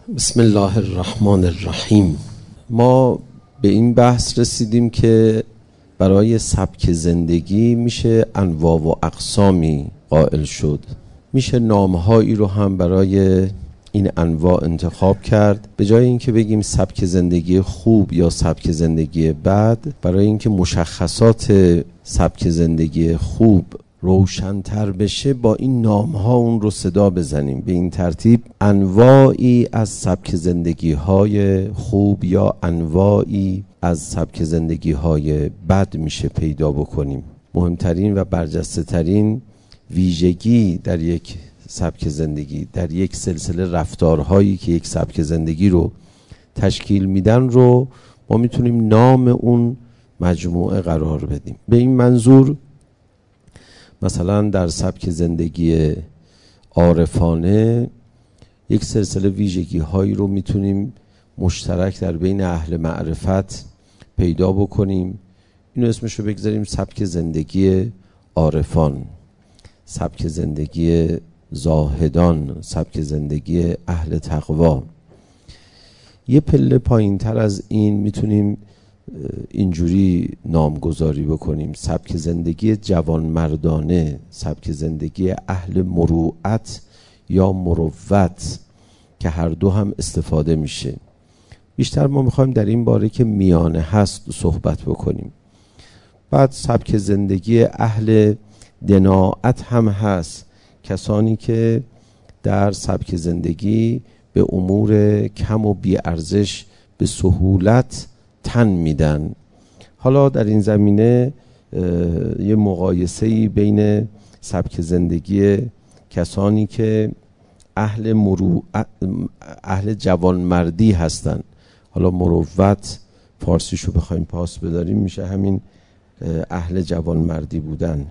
بسم الله الرحمن الرحیم. ما به این بحث رسیدیم که برای سبک زندگی میشه انواع و اقسامی قائل شد، میشه نامهایی رو هم برای این انواع انتخاب کرد. به جای اینکه بگیم سبک زندگی خوب یا سبک زندگی بد، برای اینکه مشخصات سبک زندگی خوب روشن‌تر بشه با این نام‌ها اون رو صدا بزنیم. به این ترتیب انواعی از سبک زندگی‌های خوب یا انواعی از سبک زندگی‌های بد میشه پیدا بکنیم. مهمترین و برجسته‌ترین ویژگی در یک سبک زندگی، در یک سلسله رفتارهایی که یک سبک زندگی رو تشکیل میدن رو ما میتونیم نام اون مجموعه قرار بدیم. به این منظور مثلا در سبک زندگی عارفانه یک سلسله ویژگی هایی رو میتونیم مشترک در بین اهل معرفت پیدا بکنیم. اینو اسمش رو بگذاریم سبک زندگی عارفان، سبک زندگی زاهدان، سبک زندگی اهل تقوا. یه پله پایین تر از این میتونیم اینجوری نامگذاری بکنیم: سبک زندگی جوانمردانه، سبک زندگی اهل مروءت یا مروت، که هر دو هم استفاده میشه. بیشتر ما میخوایم در این باره که میانه هست صحبت بکنیم. بعد سبک زندگی اهل دناعت هم هست، کسانی که در سبک زندگی به امور کم و بی ارزش به سهولت تن میدن. حالا در این زمینه یه مقایسه‌ای بین سبک زندگی کسانی که اهل جوانمردی هستن، حالا مروت فارسیشو بخوایم پاس بداریم میشه همین اهل جوانمردی بودن.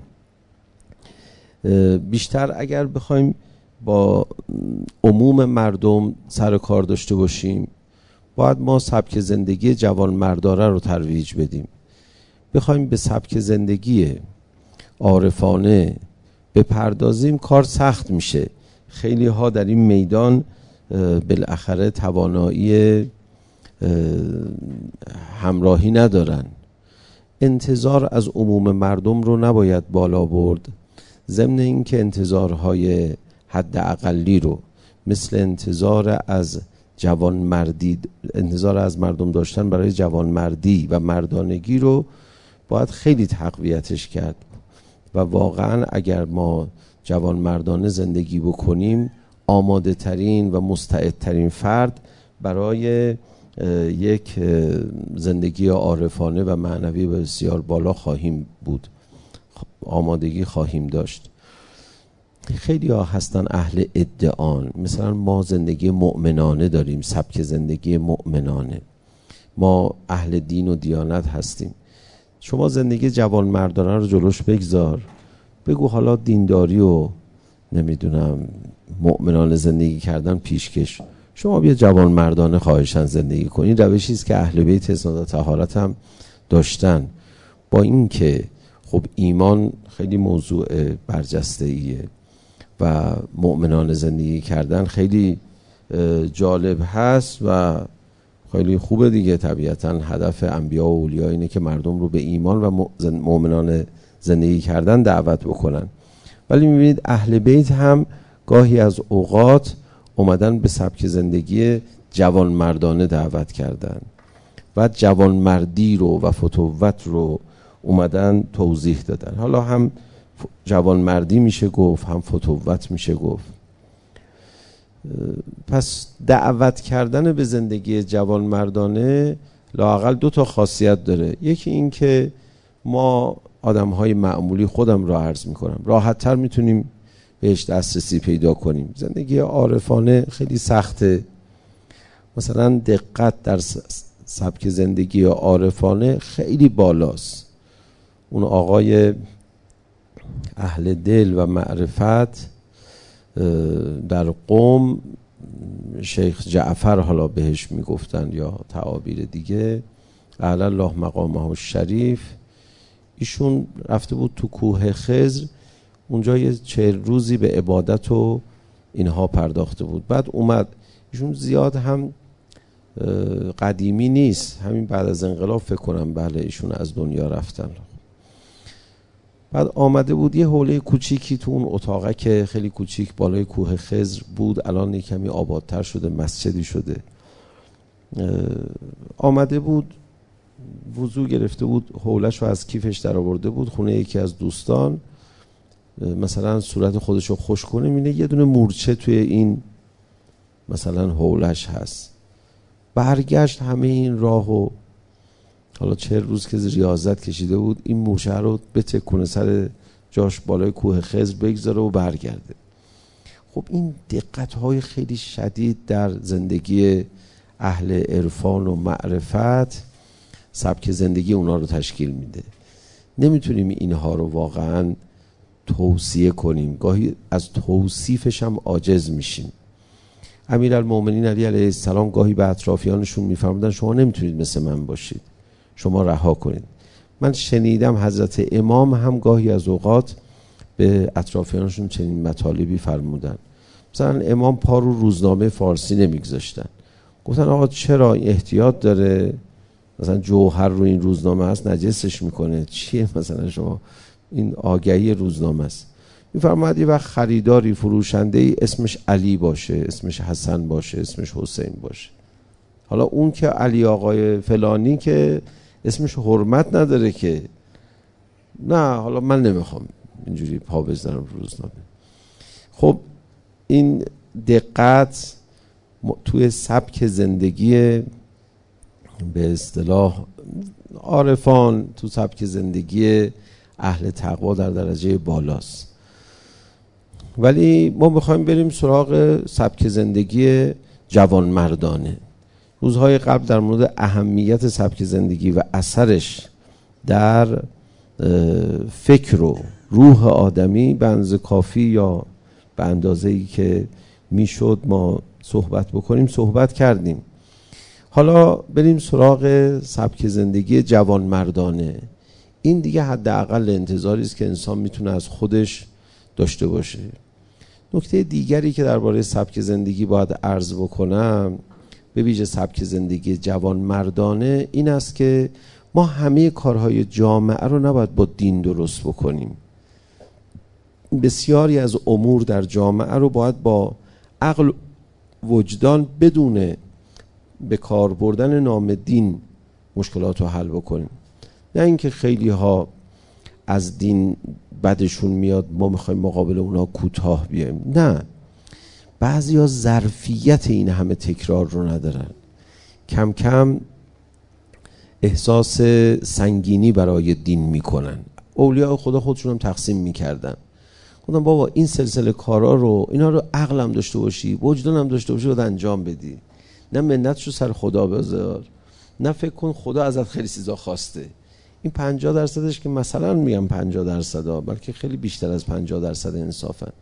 بیشتر اگر بخوایم با عموم مردم سر کار داشته باشیم، باید ما سبک زندگی جوانمردانه رو ترویج بدیم. بخوایم به سبک زندگی عارفانه بپردازیم کار سخت میشه. خیلی ها در این میدان بالاخره توانایی همراهی ندارن. انتظار از عموم مردم رو نباید بالا برد، ضمن اینکه انتظارهای حد اقلی رو مثل انتظار از مردم داشتن برای جوانمردی و مردانگی رو باید خیلی تقویتش کرد. و واقعا اگر ما جوانمردانه زندگی بکنیم، آماده ترین و مستعد ترین فرد برای یک زندگی عارفانه و معنوی بسیار بالا خواهیم بود، آمادگی خواهیم داشت. خیلی ها هستن اهل ادعان، مثلا ما زندگی مؤمنانه داریم، سبک زندگی مؤمنانه، ما اهل دین و دیانت هستیم. شما زندگی جوانمردانه رو جلوش بگذار، بگو حالا دینداری و نمیدونم مؤمنانه زندگی کردن پیشکش، شما بیا جوانمردانه خواهشن زندگی کن. این روشی است که اهل بیت اسناد طهارت هم داشتن. با اینکه خب ایمان خیلی موضوع برجسته‌ایه و مؤمنانه زندگی کردن خیلی جالب هست و خیلی خوبه دیگه. طبیعتا هدف انبیا و اولیا اینه که مردم رو به ایمان و مؤمنانه زندگی کردن دعوت بکنن. ولی میبینید اهل بیت هم گاهی از اوقات اومدن به سبک زندگی جوانمردانه دعوت کردن و جوانمردی رو و فتوت رو اومدن توضیح دادن. حالا هم جوانمردی میشه گفت، هم فتوت میشه گفت. پس دعوت کردن به زندگی جوانمردانه لااقل 2 تا خاصیت داره. یکی این که ما آدم‌های معمولی، خودم را عرض میکنم، راحت تر میتونیم بهش دسترسی پیدا کنیم. زندگی عارفانه خیلی سخته. مثلا دقت در سبک زندگی عارفانه خیلی بالاست. اون آقای اهل دل و معرفت در قم، شیخ جعفر حالا بهش میگفتن یا تعابیر دیگه، اعلی الله مقامه الشریف، ایشون رفته بود تو کوه خضر، اونجا یه 40 روزی به عبادت و اینها پرداخته بود. بعد اومد ایشون زیاد هم قدیمی نیست، همین بعد از انقلاب فکر کنم بله ایشون از دنیا رفتن. بعد آمده بود یه حوله کوچیکی تو اون اتاقه که خیلی کوچیک بالای کوه خضر بود، الان کمی آبادتر شده، مسجدی شده. آمده بود وضو گرفته بود، حولش رو از کیفش در آورده بود، خونه یکی از دوستان مثلا صورت خودش رو خوش کنه، می‌بینه یه دونه مورچه توی این مثلا حولش هست. برگشت همه این راهو حالا 40 روز که ریاضت کشیده بود این مورچه رو بتکونه سر جاش بالای کوه خضر بگذاره و برگرده. خب این دقت‌های خیلی شدید در زندگی اهل عرفان و معرفت سبک زندگی اونا رو تشکیل میده. نمیتونیم اینها رو واقعا توصیه کنیم، گاهی از توصیفش هم عاجز میشیم. امیرالمومنین علی علیه السلام گاهی به اطرافیانشون میفرمودن شما نمیتونید مثل من باشید، شما رها کنید. من شنیدم حضرت امام هم گاهی از اوقات به اطرافیانشون چنین مطالبی فرمودن. مثلا امام پا رو روزنامه فارسی نمیگذاشتن، گفتن آقا چرا احتیاط داره، مثلا جوهر رو این روزنامه هست نجسش میکنه، چیه مثلا شما این آگهی روزنامه است. میفرماید یه وقت خریداری فروشنده ای اسمش علی باشه، اسمش حسن باشه، اسمش حسین باشه، حالا اون که علی آقای فلانی که اسمش حرمت نداره که، نه حالا من نمیخوام اینجوری پا بزنم روزنامه. خب این دقت توی سبک زندگی به اصطلاح عارفان، تو سبک زندگی اهل تقوا در درجه بالاست. ولی ما میخوایم بریم سراغ سبک زندگی جوانمردانه. روزهای قبل در مورد اهمیت سبک زندگی و اثرش در فکر و روح آدمی به اندازه کافی یا به اندازه‌ای که میشد ما صحبت بکنیم صحبت کردیم. حالا بریم سراغ سبک زندگی جوانمردانه. این دیگه حداقل انتظاری است که انسان میتونه از خودش داشته باشه. نکته دیگری که درباره سبک زندگی باید عرض بکنم، به ویژه سبک زندگی جوانمردانه، این است که ما همه کارهای جامعه رو نباید با دین درست بکنیم. بسیاری از امور در جامعه رو باید با عقل وجدان بدون به کار بردن نام دین مشکلات رو حل بکنیم. نه اینکه خیلی ها از دین بدشون میاد ما میخوایم مقابل اونا کوتاه بیایم، نه، بعضی ها ظرفیت این همه تکرار رو ندارن، کم کم احساس سنگینی برای دین میکنن. اولیاء خدا خودشون هم تقسیم میکردن، گفتن بابا این سلسله کارا رو اینا رو عقلم داشته باشی، وجدانم داشته باشی، باید انجام بدی، نه منتشو سر خدا بذار، نه فکر کن خدا ازت خیلی چیزا خواسته. این 50%ش که مثلا میگم 50%، بلکه خیلی بیشتر از 50% انصافا.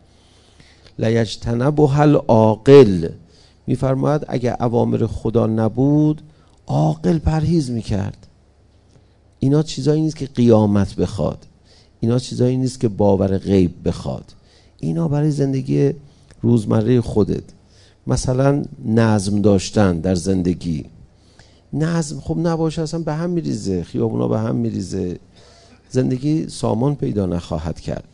لیجتنبها العاقل، میفرماید اگه اوامر خدا نبود عاقل پرهیز میکرد. اینا چیزایی نیست که قیامت بخواد، اینا چیزایی نیست که باور غیب بخواد، اینا برای زندگی روزمره خودت. مثلا نظم داشتن در زندگی، نظم خب نباشه اصلا به هم میریزه، خیابونا به هم میریزه، زندگی سامان پیدا نخواهد کرد.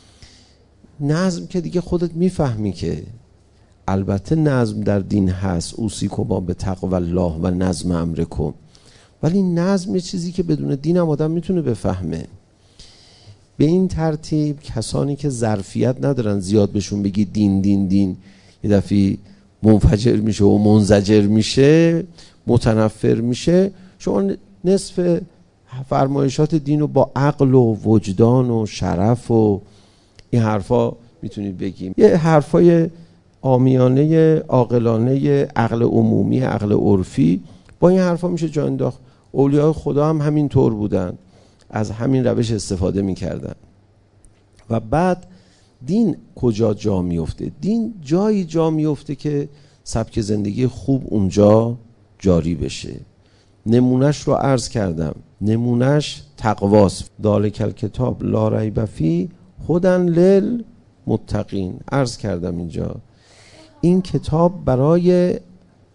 نظم که دیگه خودت میفهمی که البته نظم در دین هست، اوصیکم به تقوی الله و نظم امرکم، ولی نظم یه چیزی که بدون دین هم آدم میتونه بفهمه. به این ترتیب کسانی که ظرفیت ندارن زیاد بهشون بگی دین دین دین، یه دفعه منفجر میشه و منزجر میشه، متنفر میشه. شما نصف فرمایشات دین رو با عقل و وجدان و شرف و این حرفا میتونید بگیم، یه حرفای عامیانه عاقلانه عقل عمومی عقل عرفی، با این حرفا میشه جا انداخت. اولیاء خدا هم همین طور بودن، از همین روش استفاده میکردن. و بعد دین کجا جا میفته؟ دین جایی جا میفته که سبک زندگی خوب اونجا جاری بشه. نمونش رو عرض کردم، نمونش تقواست. ذالک الکتاب لا ریب فیه هدی للمتقین. عرض کردم اینجا این کتاب برای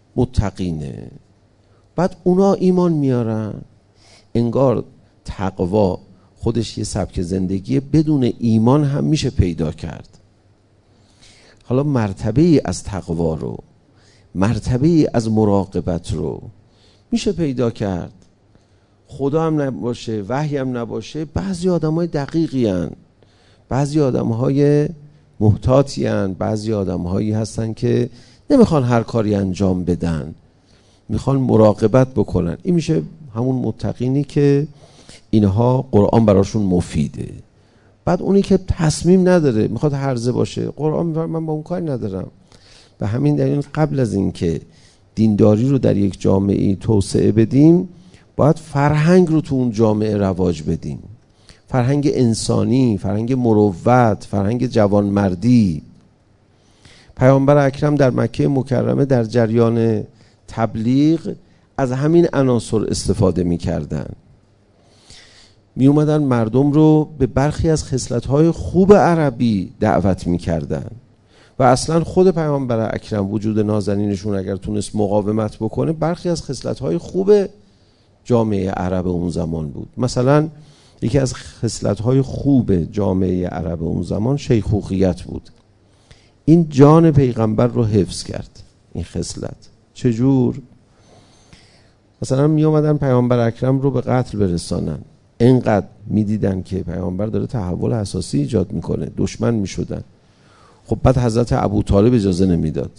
متقینه. بعد اونا ایمان میارن. انگار تقوا خودش یه سبک زندگیه، بدون ایمان هم میشه پیدا کرد. حالا مرتبه ای از تقوا رو، مرتبه ای از مراقبت رو میشه پیدا کرد. خدا هم نباشه، وحی هم نباشه، بعضی آدم های دقیقی هن، بعضی آدم های محتاطی هن، بعضی آدم هایی هستن که نمیخوان هر کاری انجام بدن، میخوان مراقبت بکنن. این میشه همون متقینی که اینها قرآن براشون مفیده. بعد اونی که تصمیم نداره، میخواد هرزه باشه، قرآن من با اون کاری ندارم. و همین دلیل قبل از این که دینداری رو در یک جامعه توسعه بدیم، باید فرهنگ رو تو اون جامعه رواج بدیم. فرهنگ انسانی، فرهنگ مروت، فرهنگ جوانمردی. پیامبر اکرم در مکه مکرمه در جریان تبلیغ از همین عناصر استفاده می‌کردن. می اومدن مردم رو به برخی از خصلت‌های خوب عربی دعوت می‌کردن و اصلا خود پیامبر اکرم وجود نازنینشون اگر تونست مقاومت بکنه، برخی از خصلت‌های خوب جامعه عرب اون زمان بود. مثلا یکی از خصلت‌های خوب جامعه عرب اون زمان شیخوخیت بود. این جان پیغمبر رو حفظ کرد این خصلت. چجور؟ مثلا می اومدن پیامبر اکرم رو به قتل برسانن، اینقدر می دیدن که پیامبر داره تحول اساسی ایجاد میکنه، دشمن می شدن. خب بعد حضرت ابوطالب اجازه نمیداد.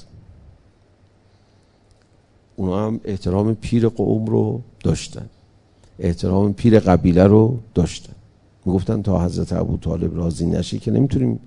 اونا هم احترام پیر قوم رو داشتن، احترام پیر قبیله رو داشتن. میگفتن تا حضرت ابوطالب راضی نشه که نمیتونیم.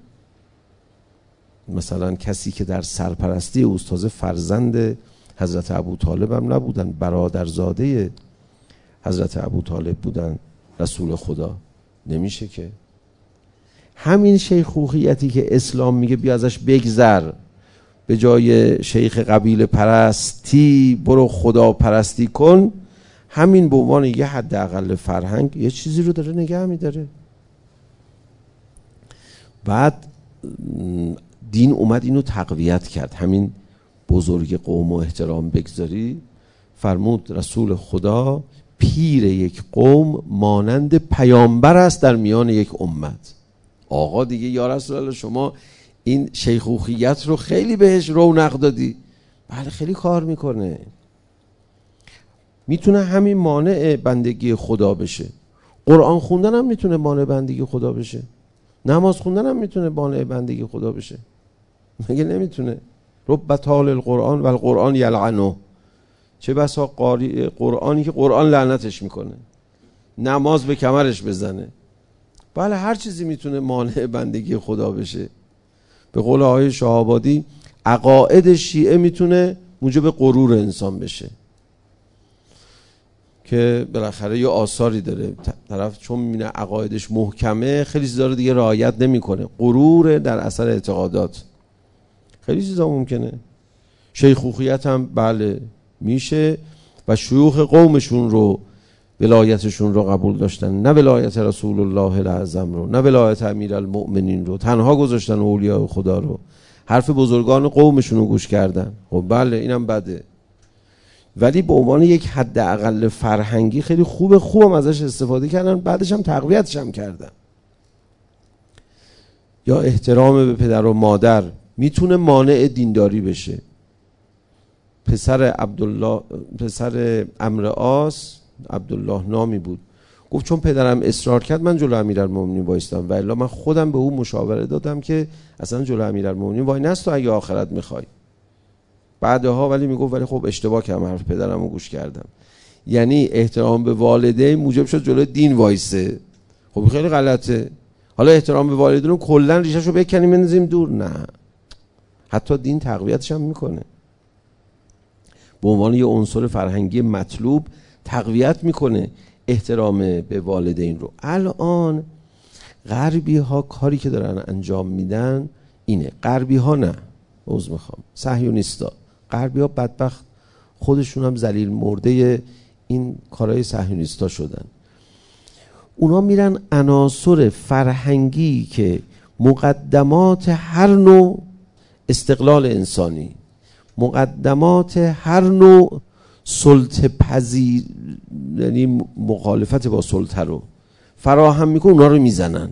مثلا کسی که در سرپرستی استاد فرزند حضرت ابوطالب هم نبودن، برادرزاده حضرت ابوطالب بودن، رسول خدا، نمیشه که. همین شیخوخیتی که اسلام میگه بیا ازش بگذر، به جای شیخ قبیله پرستی برو خدا پرستی کن، همین به عنوان یه حداقل فرهنگ یه چیزی رو داره نگه میداره. بعد دین اومد اینو تقویت کرد. همین بزرگ قوم و احترام بگذاری، فرمود رسول خدا پیر یک قوم مانند پیامبر است در میان یک امت. آقا دیگه یا رسول الله شما این شیخوخیت رو خیلی بهش رونق دادی. بله خیلی کار میکنه، میتونه همین مانع بندگی خدا بشه. قرآن خوندن هم میتونه مانع بندگی خدا بشه، نماز خوندن هم میتونه مانع بندگی خدا بشه. مگه نمیتونه؟ رب طال القرآن و القرآن یلعنه. چه بسا قاری قرآنی که قرآن لعنتش میکنه، نماز به کمرش بزنه. بله هر چیزی میتونه مانع بندگی خدا بشه. به قول آقای شهابادی عقاید شیعه میتونه موجب غرور انسان بشه، که بالاخره یه آثاری داره. طرف چون میبینه عقایدش محکمه خیلی چیزا رو دیگه رعایت نمیکنه، غرور در اثر اعتقادات. خیلی چیزا ممکنه. شیخوخیت هم بله میشه و شیوخ قومشون رو ولایتشون رو قبول داشتن، نه ولایت رسول الله الاعظم رو، نه ولایت امیرالمؤمنین رو، تنها گذاشتن اولیاء خدا رو، حرف بزرگان قومشون رو گوش کردن. خب بله اینم بده، ولی به عنوان یک حد اقل فرهنگی خیلی خوبم ازش استفاده کردن، بعدش هم تقویتش هم کردن. یا احترام به پدر و مادر میتونه مانع دینداری بشه. پسر عمرو عاص، عبدالله نامی بود، گفت چون پدرم اصرار کرد من جلو امیرالمومنین وایستم، و الا من خودم به او مشاوره دادم که اصلا جلو امیرالمومنین وای نست اگه آخرت میخوای. بعدها ولی میگفت ولی خب اشتباه کردم، حرف پدرم رو گوش کردم. یعنی احترام به والدین موجب شد جلو دین وایسه. خب خیلی غلطه. حالا احترام به والدین رو کلا ریشه‌شو بکنیم بندازیم دور؟ نه، حتی دین تقویتش هم میکنه. به عنوان یه عنصر فرهنگی مطلوب تقویت میکنه احترام به والدین رو. الان غربی ها کاری که دارن انجام میدن اینه، غربی ها نه، عذر میخوام، صهیونیستا. غربی ها بدبخت خودشون هم ذلیل مرده این کارهای صهیونیستا شدن. اونا میرن عناصر فرهنگی که مقدمات هر نوع استقلال انسانی، مقدمات هر نوع سلطه پذیر، یعنی مخالفت با سلطه رو فراهم میکنه، اونا رو میزنن.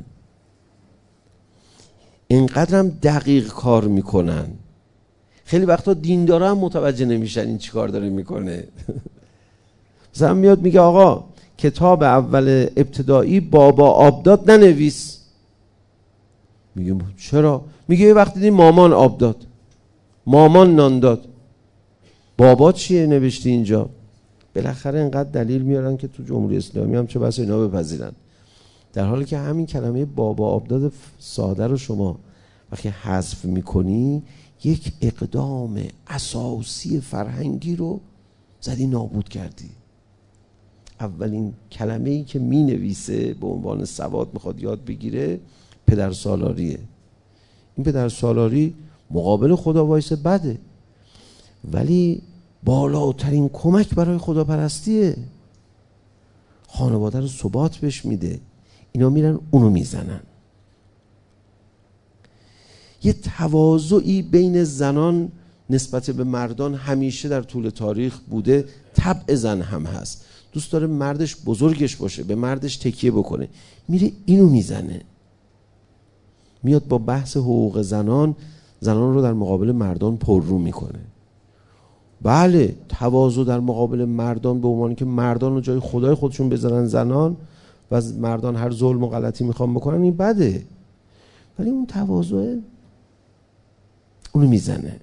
اینقدر هم دقیق کار میکنن، خیلی وقتا دیندارا هم متوجه نمیشن این چی کار داره میکنه. مثلا میاد میگه آقا کتاب اول ابتدایی بابا آب داد ننویس. میگه چرا؟ میگه یه وقت دیدی مامان آب داد، مامان نان داد، بابا چیه نوشتی اینجا؟ بالاخره اینقدر دلیل میارن که تو جمهوری اسلامی هم چه بس اینا بپذیرن، در حالی که همین کلمه بابا آبداد ساده رو شما وقتی حذف میکنی یک اقدام اساسی فرهنگی رو زدی نابود کردی. اولین کلمه‌ای که مینویسه به عنوان سواد میخواد یاد بگیره پدر سالاریه. این پدر سالاری مقابل خدا وایسه بده، ولی بالاترین کمک برای خداپرستیه. خانواده رو ثبات بهش میده. اینا میرن اونو میزنن. یه تواضعی بین زنان نسبت به مردان همیشه در طول تاریخ بوده. طبع زن هم هست، دوست داره مردش بزرگش باشه، به مردش تکیه بکنه، میره اینو میزنه. میاد با بحث حقوق زنان رو در مقابل مردان پررو میکنه. بله تواضع در مقابل مردان به عنوان که مردان رو جای خدای خودشون بذارن زنان و از مردان هر ظلم و غلطی میخوام بکنن، این بده، ولی اون تواضع اونو میزنه.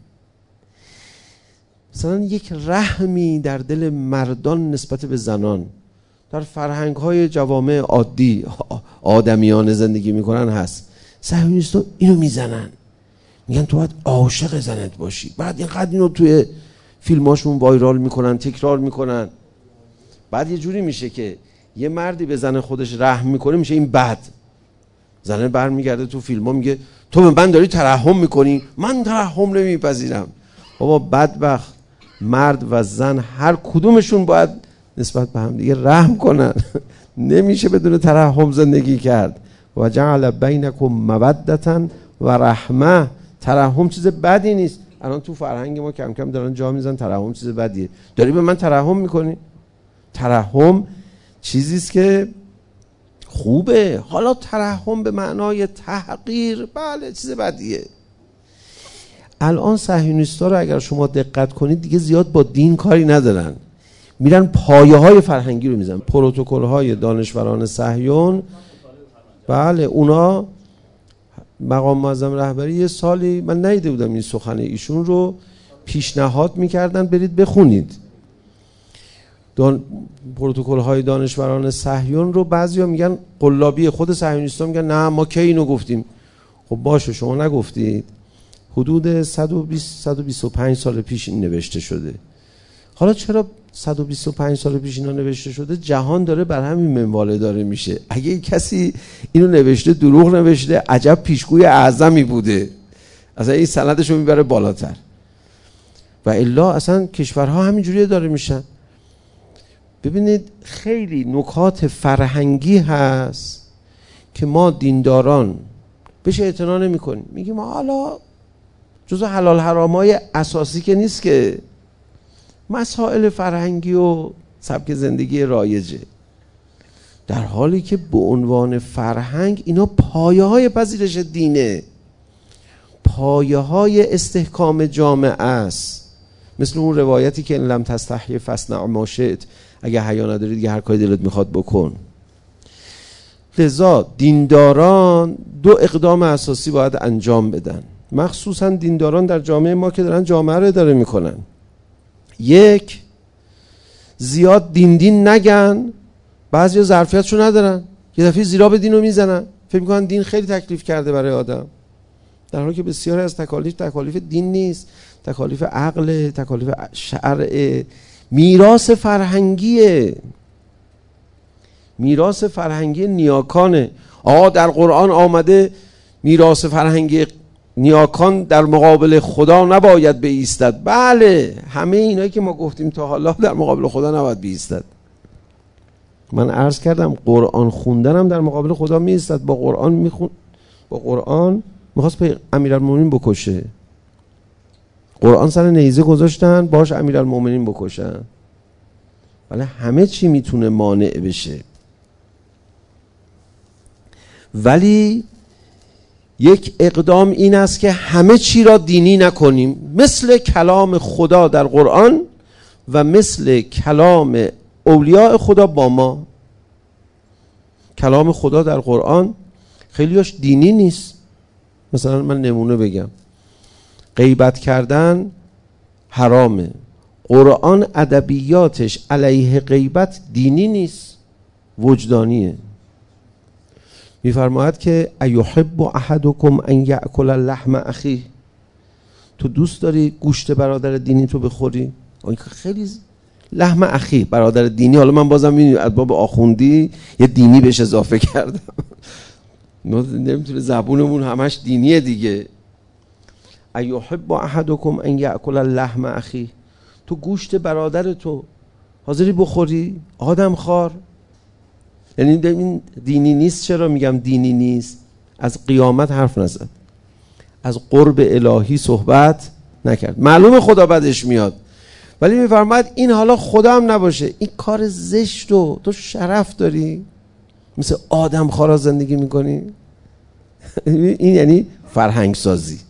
مثلا یک رحمی در دل مردان نسبت به زنان در فرهنگ‌های جوامع عادی آدمیان زندگی میکنن هست. صهیونیست‌ها اینو میزنن، میگن تو باید عاشق زنت باشی. بعد اینقدر اینو توی فیلماشون وایرال میکنن، تکرار میکنن. بعد یه جوری میشه که یه مردی به زن خودش رحم میکنه میشه این بد. زنه برمیگرده تو فیلم‌ها میگه تو به من داری ترحم میکنی، من ترحم نمیپذیرم. بابا بدبخت، مرد و زن هر کدومشون باید نسبت به هم دیگه رحم کنن. نمیشه بدون ترحم زندگی کرد. و جعل بینکم مودة و رحمه. ترحم چیز بدی نیست. الان تو فرهنگ ما کم کم دارن جا میزن ترحم چیز بدیه. داری به من ترحم میکنی؟ ترحم چیزیست که خوبه. حالا ترحم به معنای تحقیر، بله چیز بدیه. الان صهیونیست‌ها رو اگر شما دقت کنید دیگه زیاد با دین کاری ندارن، میرن پایه‌های فرهنگی رو میزنن. پروتکل‌های دانشوران صهیون، بله اونا مقام معظم رهبری یه سالی من ندیده بودم این سخن ایشون رو پیشنهاد میکردن برید بخونید. پروتکل‌های دانشوران صهیون رو بعضیا میگن قلابی، خود صهیونیست‌ها میگن نه ما کی اینو گفتیم. خب باشه شما نگفتید، حدود 120-125 سال پیش این نوشته شده. حالا چرا 125 سال پیش اینا نوشته شده؟ جهان داره بر همین منوال داره میشه. اگه کسی اینو نوشته دروغ نوشته، عجب پیشگوی اعظمی بوده، اصلا این سندش رو میبره بالاتر. و الا اصلا کشورها همینجوری داره میشن. ببینید خیلی نکات فرهنگی هست که ما دینداران بهش اعتنا نمی‌کنیم. میگیم حالا جزء حلال حرامای اساسی که نیست، که مسائل فرهنگی و سبک زندگی رایجه، در حالی که به عنوان فرهنگ اینا پایه‌های پذیرش دینه، پایه‌های استحکام جامعه است. مثل اون روایتی که ان لم تستحی فاصنع ما شئت، اگه حیا نداری دیگه هر کاری دلت میخواد بکن. لذا دینداران دو اقدام اساسی باید انجام بدن، مخصوصا دینداران در جامعه ما که دارن جامعه رو اداره میکنن. یک، زیاد دین نگن. بعضیا ظرفیتشو ندارن، یه دفعه زیرا به دینو میزنن، فکر میکنن دین خیلی تکلیف کرده برای آدم، در حالی که بسیاری از تکالیف دین نیست، تکالیف عقل، تکالیف شرع، میراث فرهنگیه، میراث فرهنگی نیاکانه. در قرآن آمده میراث فرهنگی نیاکان در مقابل خدا نباید بایستد. بله همه اینایی که ما گفتیم تا حالا در مقابل خدا نباید بایستد. من عرض کردم قرآن خوندنم در مقابل خدا میایستد. با قرآن میخواست امیرالمومنین بکشه. قرآن سر نیزه گذاشتن باش امیرالمومنین بکشن، ولی همه چی میتونه مانع بشه. ولی یک اقدام این است که همه چی را دینی نکنیم، مثل کلام خدا در قرآن و مثل کلام اولیاء خدا با ما. کلام خدا در قرآن خیلیش دینی نیست. مثلا من نمونه بگم، غیبت کردن حرامه، قرآن ادبیاتش علیه غیبت دینی نیست، وجدانیه. میفرماید که ایحب احدکم ان یأکل لحم اخیه، تو دوست داری گوشت برادر دینی تو بخوری؟ خیلی لحم اخی برادر دینی، حالا من بازم میدونم از باب آخوندی یه دینی بهش اضافه کردم، نمیتونه زبونمون همش دینیه دیگه. ایحب احدکم ان یأکل لحم اخی، تو گوشت برادر تو حاضری بخوری؟ آدم خار. یعنی این دینی نیست. چرا میگم دینی نیست؟ از قیامت حرف نزد، از قرب الهی صحبت نکرد. معلومه خدا بدش میاد، ولی میفرماید این حالا خدا هم نباشه، این کار زشت رو تو شرف داری مثل آدم خارا زندگی میکنی. این یعنی فرهنگ سازی.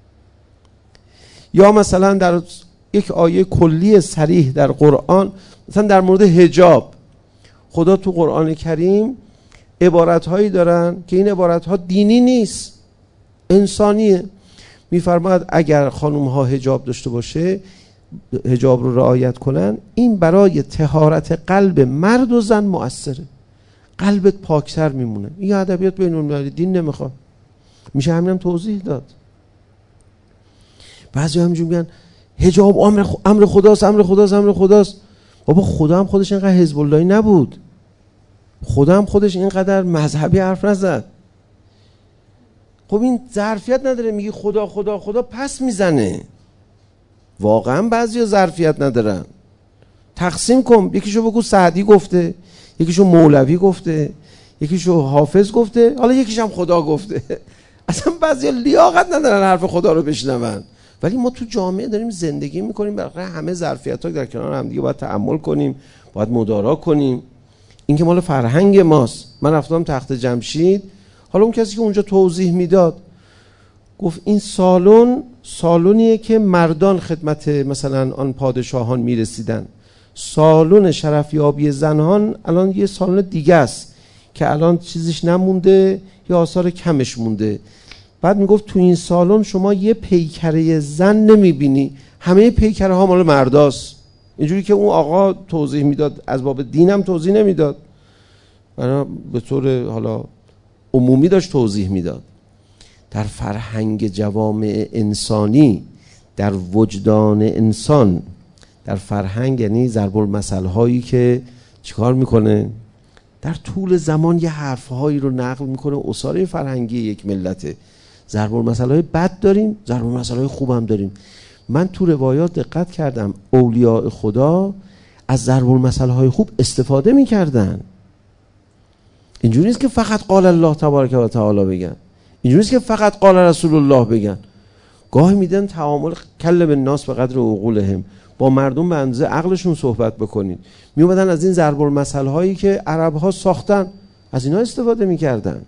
یا مثلا در یک آیه کلی صریح در قرآن، مثلا در مورد حجاب، خدا تو قرآن کریم عبارتهایی دارن که این عبارتها دینی نیست، انسانیه. میفرماید اگر خانم ها حجاب داشته باشه، حجاب رو رعایت کنن، این برای طهارت قلب مرد و زن مؤثره، قلبت پاکتر میمونه. این ادبیات بین المللی، دین نمیخواد. میشه همینم توضیح داد. بعضی همینجوری میگن حجاب امر خداست، امر خداست، امر خداست. بابا خدا هم خودش اینقدر حزب اللهی نبود، خدا هم خودش اینقدر مذهبی حرف نزد. خب این ظرفیت نداره، میگی خدا خدا خدا، پس میزنه. واقعا بعضیا ظرفیت ندارن. تقسیم کن، یکیشو بگو سعدی گفته، یکیشو مولوی گفته، یکیشو حافظ گفته، حالا یکیش هم خدا گفته. اصلا بعضیا لیاقت ندارن حرف خدا رو بشنون. ولی ما تو جامعه داریم زندگی میکنیم، برای همه ظرفیت‌ها در کنار هم دیگه باید تأمل کنیم، باید مدارا کنیم. این که مال فرهنگ ماست. من رفتم تخت جمشید، حالا اون کسی که اونجا توضیح میداد گفت این سالونیه که مردان خدمت مثلا آن پادشاهان میرسیدن. سالن شرفیابی زنان الان یه سالن دیگه است که الان چیزش نمونده یا آثار کمش مونده. بعد میگفت تو این سالن شما یه پیکره زن نمیبینی، همه پیکره ها مال مرداست. اینجوری که اون آقا توضیح میداد، از باب دینم توضیح نمیداد، برای به طور حالا عمومی داشت توضیح میداد. در فرهنگ جوامع انسانی، در وجدان انسان، در فرهنگ یعنی ضرب المثل هایی که چیکار میکنه؟ در طول زمان یه حرف هایی رو نقل میکنه، اصاره فرهنگی یک ملته. ضرب المثل های بد داریم، ضرب المثل های خوب هم داریم. من تو روایات دقت کردم اولیاء خدا از ضرب المثل های خوب استفاده میکردن. اینجوری نیست که فقط قال الله تبارک و تعالی بگن، اینجوری نیست که فقط قال رسول الله بگن. گاهی میدن تعامل کلم الناس به قدر عقولهم، با مردم به اندازه عقلشون صحبت بکنید. میومدن از این ضرب المثل هایی که عرب ها ساختن از اینا استفاده میکردن.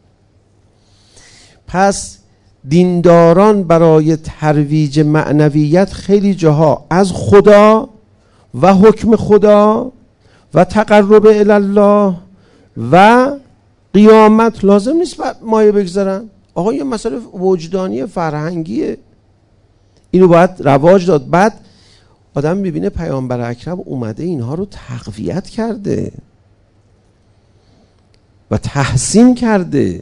پس دینداران برای ترویج معنویت خیلی جاها از خدا و حکم خدا و تقرب الی الله و قیامت لازم نیست مایه بگذارن. آقا یه مسئله وجدانی فرهنگیه، اینو باید رواج داد. بعد آدم میبینه پیامبر اکرم اومده اینها رو تقویت کرده و تحسین کرده.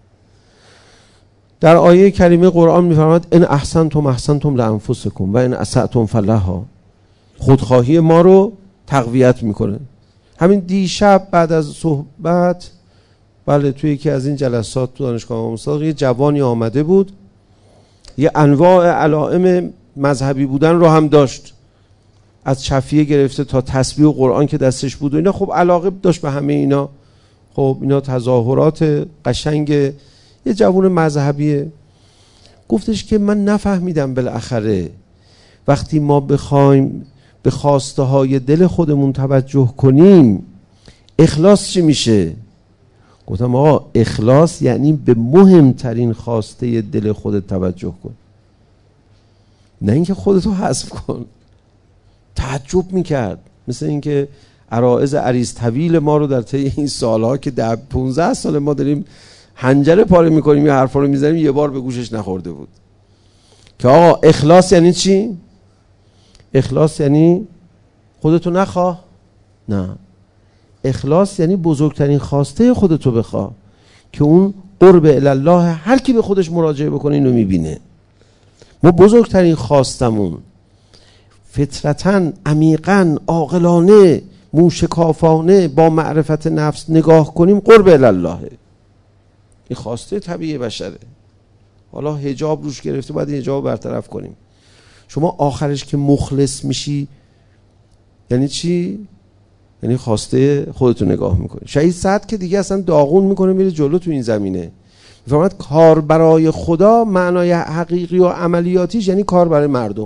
در آیه کریمه قرآن میفرماید ان احسنتم احسنتم لانفسکم و ان اسأتم فلها. خودخواهی ما رو تقویت میکنه. همین دیشب بعد از صحبت، بله، توی یکی از این جلسات تو دانشگاه امام صادق یه جوانی آمده بود، یه انواع علائم مذهبی بودن رو هم داشت، از شفیه گرفته تا تسبیح و قرآن که دستش بود و اینا. خب علاقه داشت به همه اینا. خب اینا تظاهرات قشنگ یه جوان مذهبیه. گفتش که من نفهمیدم بالاخره وقتی ما بخوایم به خواسته های دل خودمون توجه کنیم، اخلاص چی میشه؟ گفتم آقا اخلاص یعنی به مهمترین خواسته دل خودت توجه کن، نه اینکه خودتو حذف کن. تعجب میکرد، مثل اینکه عرائض عریض طویل ما رو در طی این سالها که 15 سال ما داریم حنجره پاره میکنیم یا حرفا رو میزنیم، یه بار به گوشش نخورده بود که آقا اخلاص یعنی چی؟ اخلاص یعنی خودتو نخواه؟ نه، اخلاص یعنی بزرگترین خواسته خودتو بخواه که اون قرب الله، هر کی به خودش مراجعه بکنه اینو میبینه. ما بزرگترین خواستمون فطرتاً، عمیقاً، عاقلانه، موشکافانه با معرفت نفس نگاه کنیم، قرب الله. این خواسته طبیعی بشره. حالا حجاب روش گرفته، باید حجاب برطرف کنیم. شما آخرش که مخلص میشی یعنی چی؟ یعنی خواسته خودتو نگاه میکنی. شهید سعد که دیگه اصلا داغون میکنه میره جلو تو این زمینه، میفهمد کار برای خدا معنای حقیقی و عملیاتیش یعنی کار برای مردم.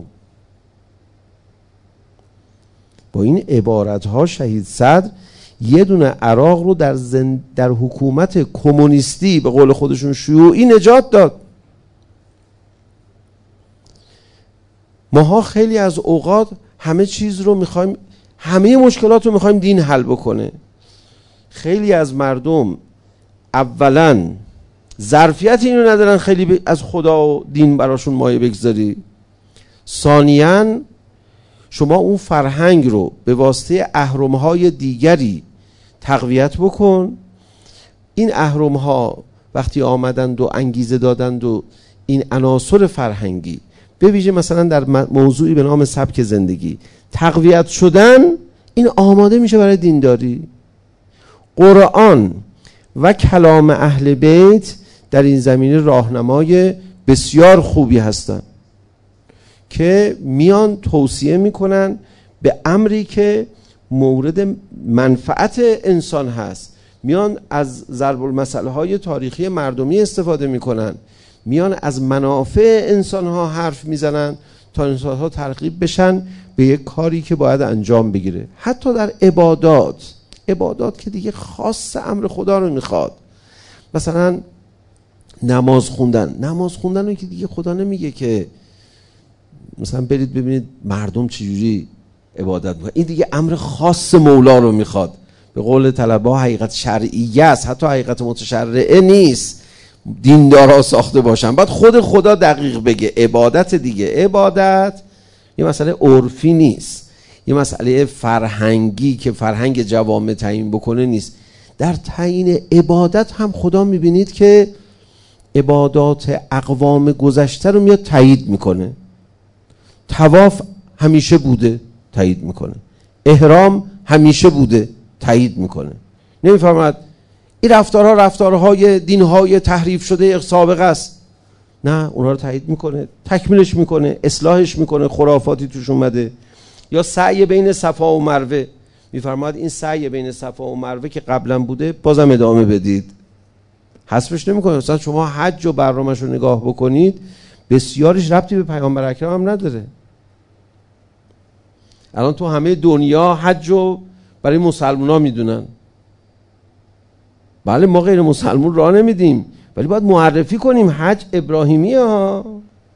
با این عبارت ها شهید صدر یه دونه عراق رو در حکومت کمونیستی به قول خودشون شیوعی نجات داد. ماها خیلی از اوقات همه چیز رو میخوایم، همه مشکلات رو میخوایم دین حل بکنه. خیلی از مردم اولا ظرفیت اینو ندارن خیلی از خدا و دین براشون مایه بگذاری. ثانیاً شما اون فرهنگ رو به واسطه اهرم‌های دیگری تقویت بکن. این اهرم‌ها وقتی آمدند و انگیزه دادند و این عناصر فرهنگی به ویژه مثلا در موضوعی به نام سبک زندگی تقویت شدن، این آماده میشه برای دینداری. قرآن و کلام اهل بیت در این زمینه راهنمای بسیار خوبی هستند که میان توصیه میکنن به امری که مورد منفعت انسان هست، میان از ضرب المثل های تاریخی مردمی استفاده میکنن، میان از منافع انسان ها حرف میزنن تا انسان ها ترغیب بشن به یک کاری که باید انجام بگیره. حتی در عبادات که دیگه خاص امر خدا رو میخواد، مثلا نماز خوندن رو که دیگه خدا نمیگه که مثلا برید ببینید مردم چجوری عبادت میکنن، این دیگه امر خاص مولا رو میخواد. به قول طلبه حقیقت شرعیه است، حتی حقیقت متشرعه نیست دیندارا ساخته باشن. بعد خود خدا دقیق بگه. عبادت دیگه، عبادت یه مسئله عرفی نیست، یه مسئله فرهنگی که فرهنگ جوامع تعیین بکنه نیست. در تعیین عبادت هم خدا میبینید که عبادات اقوام گذشته رو میاد تایید میکنه. طواف همیشه بوده، تایید میکنه. احرام همیشه بوده، تایید میکنه. نمیفهمد این رفتارهای دینهای تحریف شده سابقه است، نه، اونها رو تایید میکنه، تکمیلش میکنه، اصلاحش میکنه، خرافاتی توش اومده. یا سعی بین صفا و مروه، میفرماد این سعی بین صفا و مروه که قبلا بوده بازم ادامه بدید، حذفش نمیکنه. مثلا شما حج و برنامه‌اش رو نگاه بکنید، بسیارش ربطی به پیامبر اکرم هم نداره. الان تو همه دنیا حج رو برای مسلمونا میدونن. بله ما غیر مسلمون راه نمیدیم، ولی باید معرفی کنیم حج ابراهیمیه ها.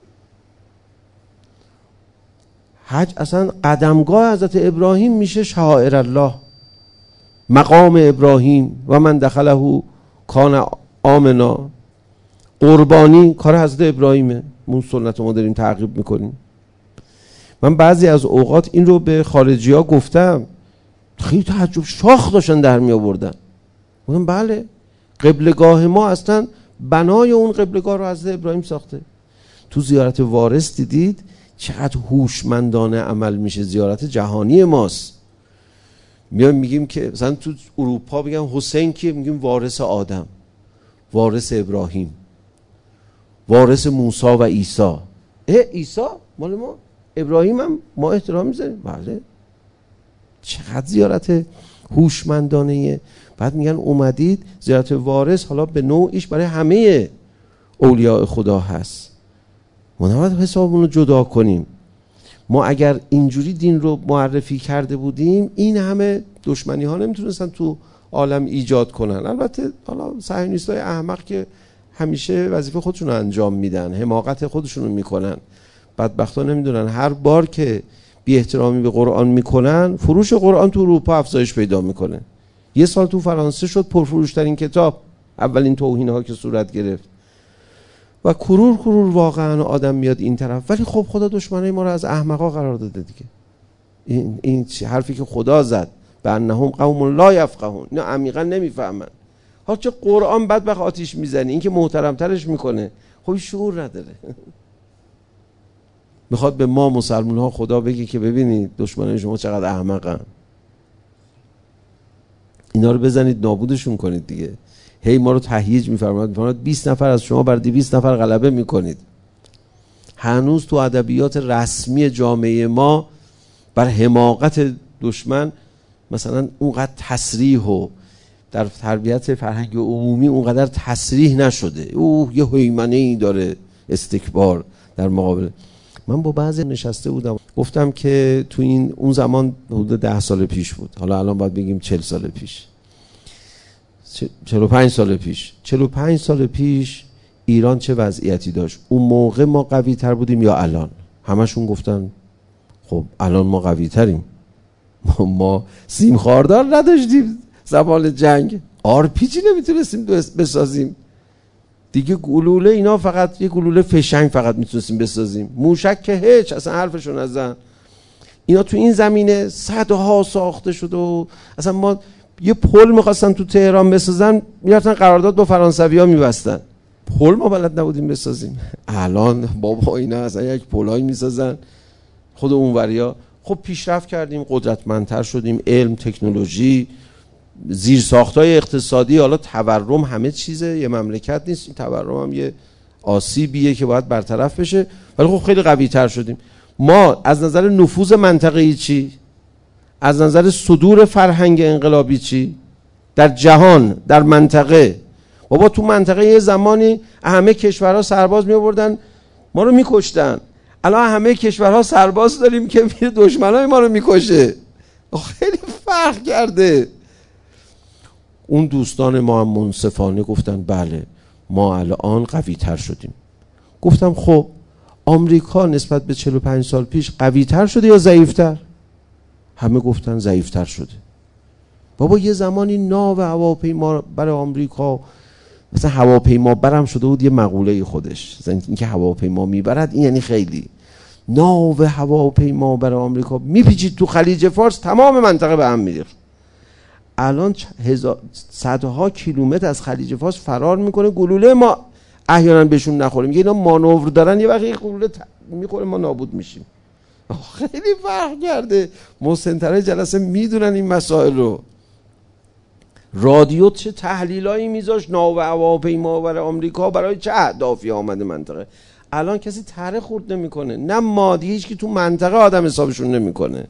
حج اصلا قدمگاه حضرت ابراهیم میشه شعائر الله، مقام ابراهیم و من دخله کان آمنا. قربانی کار حضرت ابراهیمه، اون سنت ما داریم تعقیب میکنیم. من بعضی از اوقات این رو به خارجی ها گفتم، خیلی تعجب شاخ داشتن در می آوردن. گفتم بله، قبلگاه ما اصلا بنای اون قبلگاه رو حضرت ابراهیم ساخته. تو زیارت وارث دیدید چقدر هوشمندانه عمل میشه، زیارت جهانی ماست. میگیم که مثلا تو اروپا بگم حسین کیه، میگیم وارث آدم، وارث ابراهیم، وارث موسی و عیسی. عیسی مال ما، ابراهیم هم ما احترام میذاریم. بله، چقدر زیارت هوشمندانه. بعد میگن اومدید زیارت وارث حالا به نوعیش برای همه اولیاء خدا هست، ما نباید حسابمون رو جدا کنیم. ما اگر اینجوری دین رو معرفی کرده بودیم این همه دشمنی ها نمیتونستن تو عالم ایجاد کنن. البته حالا صهیونیستای احمق که همیشه وظیفه خودشون رو انجام میدن، حماقت خودشون رو میکنن، بدبختا نمیدونن هر بار که بی احترامی به قرآن میکنن فروش قرآن تو اروپا افزایش پیدا میکنه. یه سال تو فرانسه شد پرفروشترین کتاب، اولین توهین ها که صورت گرفت و کرور واقعا آدم میاد این طرف. ولی خب خدا دشمنای ما رو از احمقا قرار داده دیگه. این حرفی که خدا زد به انهم قوم لا یفقهون، نه عمیقا نمیفهمن. ها چه قرآن بدبخت آتیش میزنی، این که محترم ترش میکنه خب شعور نداره. میخواد به ما مسلمان ها خدا بگه که ببینید دشمنان شما چقدر احمقن، اینا رو بزنید نابودشون کنید دیگه. هی ما رو تهییج میفرماید 20 نفر از شما بر 200 نفر غلبه میکنید. هنوز تو ادبیات رسمی جامعه ما بر حماقت دشمن مثلا اونقدر تصریح و در تربیت فرهنگ عمومی اونقدر تصریح نشده. یه هیمنه‌ای داره استکبار در مقابل. من با بعضی نشسته بودم گفتم که تو اون زمان حدود 10 سال پیش بود، حالا الان باید بگیم 40 سال پیش، 45 سال پیش. 45 سال پیش ایران چه وضعیتی داشت؟ اون موقع ما قوی تر بودیم یا الان؟ همشون گفتن خب الان ما قوی تریم. ما سیم خاردار نداشتیم زمان جنگ، آرپیجی نمیتونستیم بسازیم دیگه، گلوله اینا فقط یه گلوله فشنگ فقط میتونستیم بسازیم، موشک که هیچ، اصلا حرفشون نزن. اینا تو این زمینه صدها ساخته شد و اصلا ما یه پل میخواستن تو تهران بسازن میرفتن قرارداد با فرانسوی ها میبستن، پل ما بلد نبودیم بسازیم. الان بابا اینا اصلا یک پلای میسازن خود اونوریا. خب پیشرفت کردیم، قدرتمندتر شدیم، علم، تکنولوژی، زیر ساختای اقتصادی. حالا تورم همه چیزه، یه مملکت نیست، این تورم هم یه آسیبیه که باید برطرف بشه، ولی خب خیلی قوی تر شدیم. ما از نظر نفوذ منطقه‌ای چی؟ از نظر صدور فرهنگ انقلابی چی؟ در جهان، در منطقه. بابا تو منطقه یه زمانی همه کشورها سرباز می آوردن ما رو میکشتن، الان همه کشورها سرباز داریم که میره دشمنای ما رو میکشه. خیلی فرق کرده. اون دوستان ما هم منصفانه گفتن بله ما الان قوی تر شدیم. گفتم خب آمریکا نسبت به 45 سال پیش قوی تر شده یا ضعیف تر؟ همه گفتن ضعیف تر شده. بابا یه زمانی ناو هواپیما برای آمریکا مثلا هواپیما برم شده بود یه مقوله خودش، مثلا اینکه هواپیما میبرد این یعنی خیلی. ناو هواپیما برای آمریکا میپیچید تو خلیج فارس تمام منطقه به هم میریخت. الان صدها کیلومتر از خلیج فارس فرار میکنه، گلوله ما احیانا بهشون نخوریم، میگه اینا مانور دارن، یه وقت گلوله میخوره ما نابود میشیم. خیلی فرق کرده. محسن‌ترهای جلسه میدونن این مسائل رو. رادیو چه تحلیلایی میذاش ناو هواپیما برای آمریکا برای چه اهدافی آمده منطقه. الان کسی تره خورد نمیکنه، نه مادی، هیچ کی تو منطقه آدم حسابشون نمیکنه.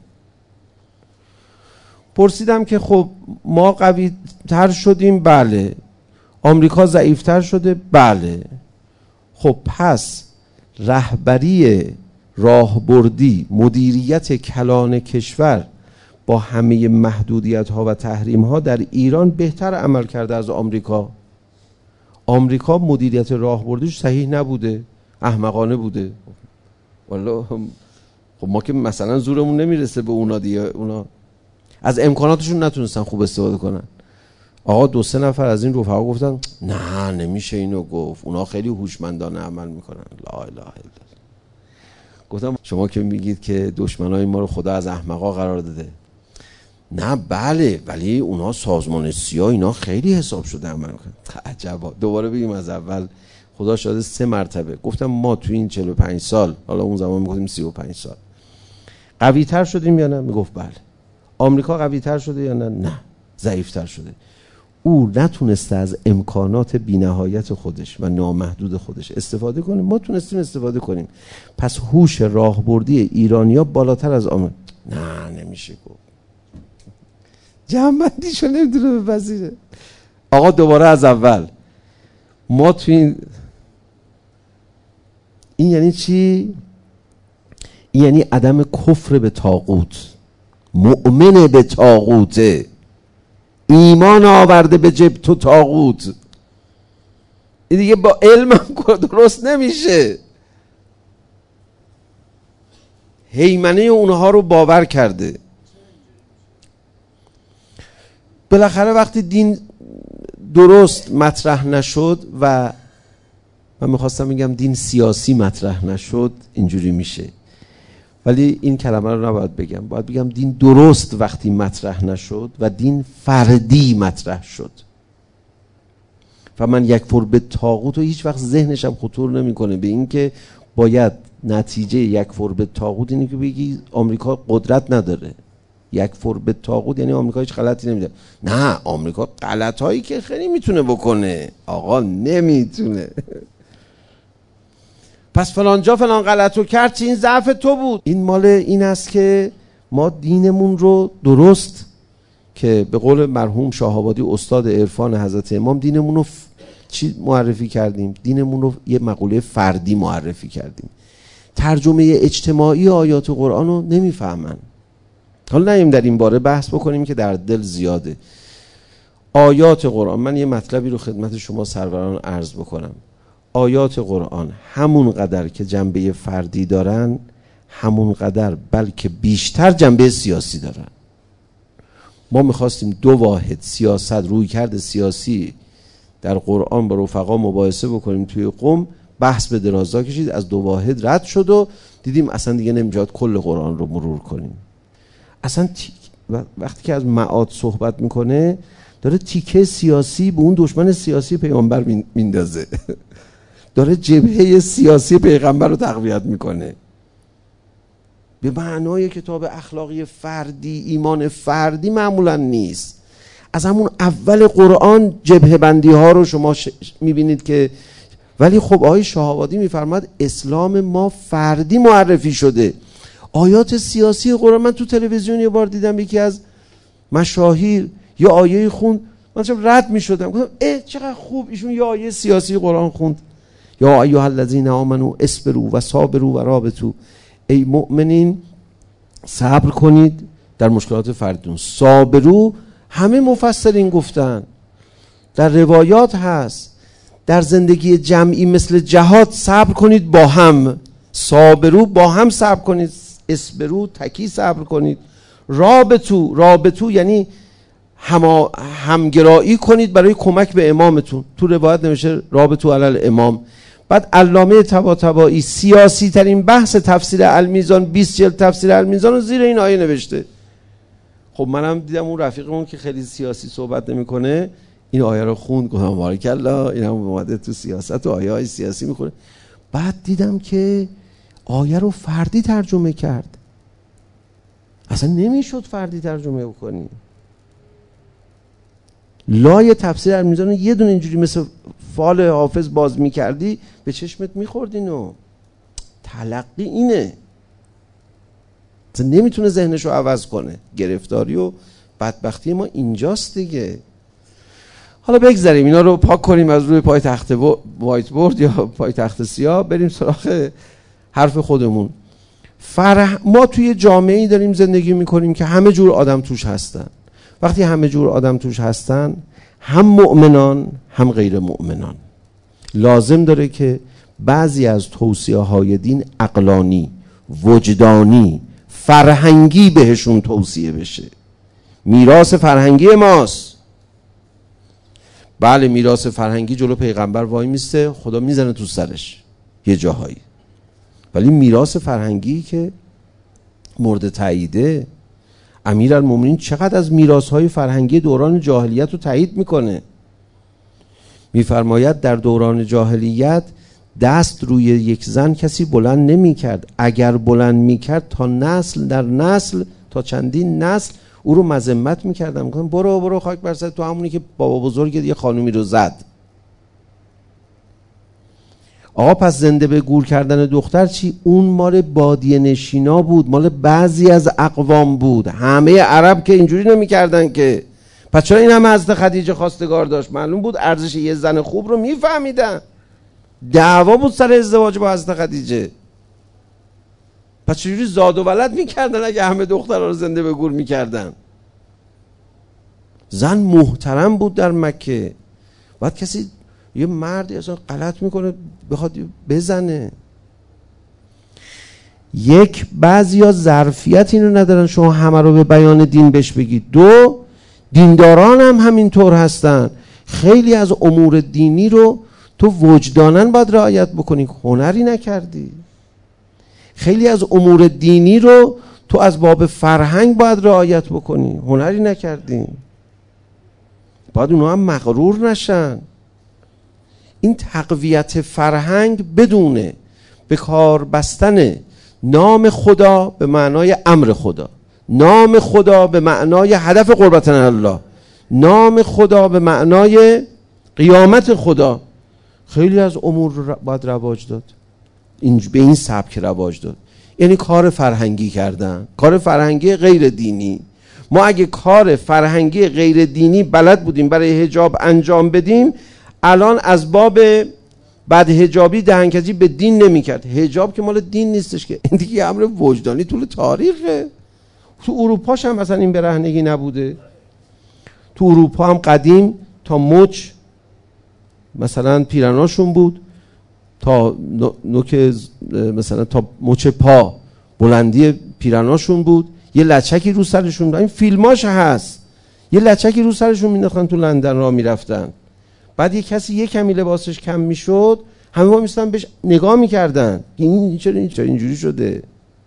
پرسیدم که خب ما قوی تر شدیم، بله. آمریکا ضعیف تر شده، بله. خب پس رهبری راهبردی، مدیریت کلان کشور با همه محدودیت ها و تحریم ها در ایران بهتر عمل کرده از آمریکا. آمریکا مدیریت راهبردیش صحیح نبوده، احمقانه بوده. والله خب ما که مثلا زورمون نمیرسه به اونا دیگه، اونا از امکاناتشون نتونستن خوب استفاده کنن. آقا 2-3 نفر از این رفقا گفتن نه نمیشه اینو گفت، اونا خیلی هوشمندانه عمل میکنن. لا اله الا الله. گفتم شما که میگید که دشمنای ما رو خدا از احمقا قرار داده، نه بله، ولی اونا سازمان سیا اینا خیلی حساب شده عمل میکنن. عجبا. دوباره بگیم از اول. خدا شاهد 3 مرتبه گفتم ما تو این 45 سال، حالا اون زمان میگفتیم 35 سال، قوی تر شدیم یا نه؟ میگفت بله. آمریکا قوی تر شده یا نه؟ نه، ضعیف تر شده. او نتونسته از امکانات بی‌نهایت خودش و نامحدود خودش استفاده کنه، ما تونستیم استفاده کنیم. پس هوش راهبردی ایرانیا بالاتر از آمریکا. نه نمیشه گفت. جمع‌بندیشو نمیدونه بپذیره. آقا دوباره از اول. ما تو این یعنی چی؟ یعنی عدم کفر به طاغوت، مؤمن به طاغوته، ایمان آورده به جبت و طاغوت. این دیگه با علم هم درست نمیشه. هیمنه اونها رو باور کرده. بالاخره وقتی دین درست مطرح نشد و من میخواستم بگم دین سیاسی مطرح نشد، اینجوری میشه، ولی این کلمه رو نباید بگم، باید بگم دین درست وقتی مطرح نشد و دین فردی مطرح شد. و من یکفر به طاغوت و هیچ وقت ذهنشم خطور نمیکنه به این که باید نتیجه یکفر به طاغوت اینه که بگی آمریکا قدرت نداره. یکفر به طاغوت یعنی آمریکا هیچ غلطی نمیده. نه، آمریکا غلطایی که خیلی میتونه بکنه، آقا نمیتونه. پس فلان جا فلان غلطو کرد، این ضعف تو بود. این مال این است که ما دینمون رو درست، که به قول مرحوم شاه‌آبادی استاد عرفان حضرت امام، دینمون رو چی معرفی کردیم؟ دینمون رو یه مقوله فردی معرفی کردیم. ترجمه اجتماعی آیات قرآن رو نمیفهمن. حالا نیم در این باره بحث بکنیم که در دل زیاده. آیات قرآن، من یه مطلبی رو خدمت شما سروران عرض بکنم. آیات قرآن همون قدر که جنبه فردی دارن، همون قدر بلکه بیشتر جنبه سیاسی دارن. ما میخواستیم دو واحد سیاست، روی کرد سیاسی در قرآن با رفقا مباحثه بکنیم توی قم، بحث به درازا کشید، از دو واحد رد شد و دیدیم اصلا دیگه نمیجاد کل قرآن رو مرور کنیم. اصلا وقتی که از معاد صحبت میکنه داره تیکه سیاسی به اون دشمن سیاسی پیغمبر میندازه. داره جبهه سیاسی پیغمبر رو تقویت میکنه. به معنای کتاب اخلاقی فردی، ایمان فردی معمولا نیست. از همون اول قرآن جبهه بندی ها رو شما میبینید که، ولی خب آقای شاه‌آبادی میفرماد اسلام ما فردی معرفی شده. آیات سیاسی قرآن، من تو تلویزیون یه بار دیدم یکی از مشاهیر یه آیه خوند، من چرا رد میشدم، گفتم چقدر خوب ایشون یه آیه سیاسی قرآن خوند. یا ایها الذین آمنوا اصبروا و صابروا و رابطوا. ای مؤمنین صبر کنید در مشکلات فردیتون. صابرو همه مفسرین گفتن، در روایات هست، در زندگی جمعی مثل جهاد صبر کنید با هم. صابرو با هم صبر کنید، اصبرو تکی صبر کنید. رابطو یعنی همگرایی کنید برای کمک به امامتون. تو روایت نمیشه رابطو علی الامام. بعد علامه طباطبایی سیاسی ترین بحث تفسیر المیزان، 20 جلد تفسیر المیزان رو زیر این آیه نوشته. خب منم دیدم اون رفیقمون که خیلی سیاسی صحبت نمیکنه این آیه رو خوند، گفتم بارکالله، اینم اومده تو سیاست و آیه های سیاسی میخونه. بعد دیدم که آیه رو فردی ترجمه کرد. اصلا نمیشد فردی ترجمه بکنی. لای تفسیر المیزان رو یه دونه اینجوری مثل فال حافظ باز میکردی به چشمت میخورد. اینو تلقی اینه، اصلا نمیتونه ذهنش رو عوض کنه. گرفتاری و بدبختی ما اینجاست دیگه. حالا بگذاریم اینا رو پاک کنیم از روی پای تخت وایت بورد یا پای تخت سیاه، بریم سراغ حرف خودمون. ما توی جامعه‌ای داریم زندگی میکنیم که همه جور آدم توش هستن. وقتی همه جور آدم توش هستن، هم مؤمنان هم غیر مؤمنان، لازم داره که بعضی از توصیه های دین عقلانی، وجدانی، فرهنگی بهشون توصیه بشه. میراث فرهنگی ماست. بله میراث فرهنگی جلو پیغمبر وای میسته، خدا میزنه تو سرش یه جاهایی، ولی میراث فرهنگی که مورد تاییده، امیرالمومنین چقدر از میراث‌های فرهنگی دوران جاهلیت رو تایید میکنه. میفرماید در دوران جاهلیت دست روی یک زن کسی بلند نمیکرد، اگر بلند میکرد تا نسل در نسل، تا چندین نسل او رو مذمت میکردن، میگن برو خاک بر سرت، تو همونی که بابا بزرگت یه خانومی رو زد. آقا پس زنده به گور کردن دختر چی؟ اون مال بادیه نشینا بود، مال بعضی از اقوام بود. همه عرب که اینجوری نمیکردن که. پس چرا این همه حضرت خدیجه خواستگار داشت؟ معلوم بود ارزش یه زن خوب رو میفهمیدن. دعوا بود سر ازدواج با حضرت خدیجه. پس چجوری زاد و ولد میکردن اگه همه دخترها رو زنده به گور میکردن؟ زن محترم بود در مکه. بعد کسی یه مردی اصلا غلط میکنه بخواد بزنه. یک، بعضیا ظرفیت اینو ندارن شما همه رو به بیان دین بهش بگید. دو، دینداران هم همینطور هستن. خیلی از امور دینی رو تو وجدانن باید رعایت بکنی، هنری نکردی. خیلی از امور دینی رو تو از باب فرهنگ باید رعایت بکنی، هنری نکردی. باید اونها هم مغرور نشن. این تقویت فرهنگ بدونه به کار بستن نام خدا به معنای امر خدا، نام خدا به معنای هدف قربتن الله، نام خدا به معنای قیامت خدا. خیلی از امور باید رواج داد، به این سبک رواج داد. یعنی کار فرهنگی کردن، کار فرهنگی غیر دینی. ما اگه کار فرهنگی غیر دینی بلد بودیم برای حجاب انجام بدیم، الان از باب بعد حجابی دهنکجی به دین نمی‌کرد. حجاب که مال دین نیستش که، این دیگه امر وجدانی طول تاریخه. تو اروپاش هم مثلا این برهنگی نبوده. تو اروپا هم قدیم تا مچ مثلا پیرناشون بود، تا نوک مثلا تا مچ پا بلندی پیرناشون بود، یه لچکی رو سرشون بود. این فیلماش هست، یه لچکی رو سرشون مینداختن تو لندن راه میرفتن. بعد یه کسی یه کمی لباسش کم میشد، همه ما میستن بهش نگاه میکردن، این چرا اینجوری شده.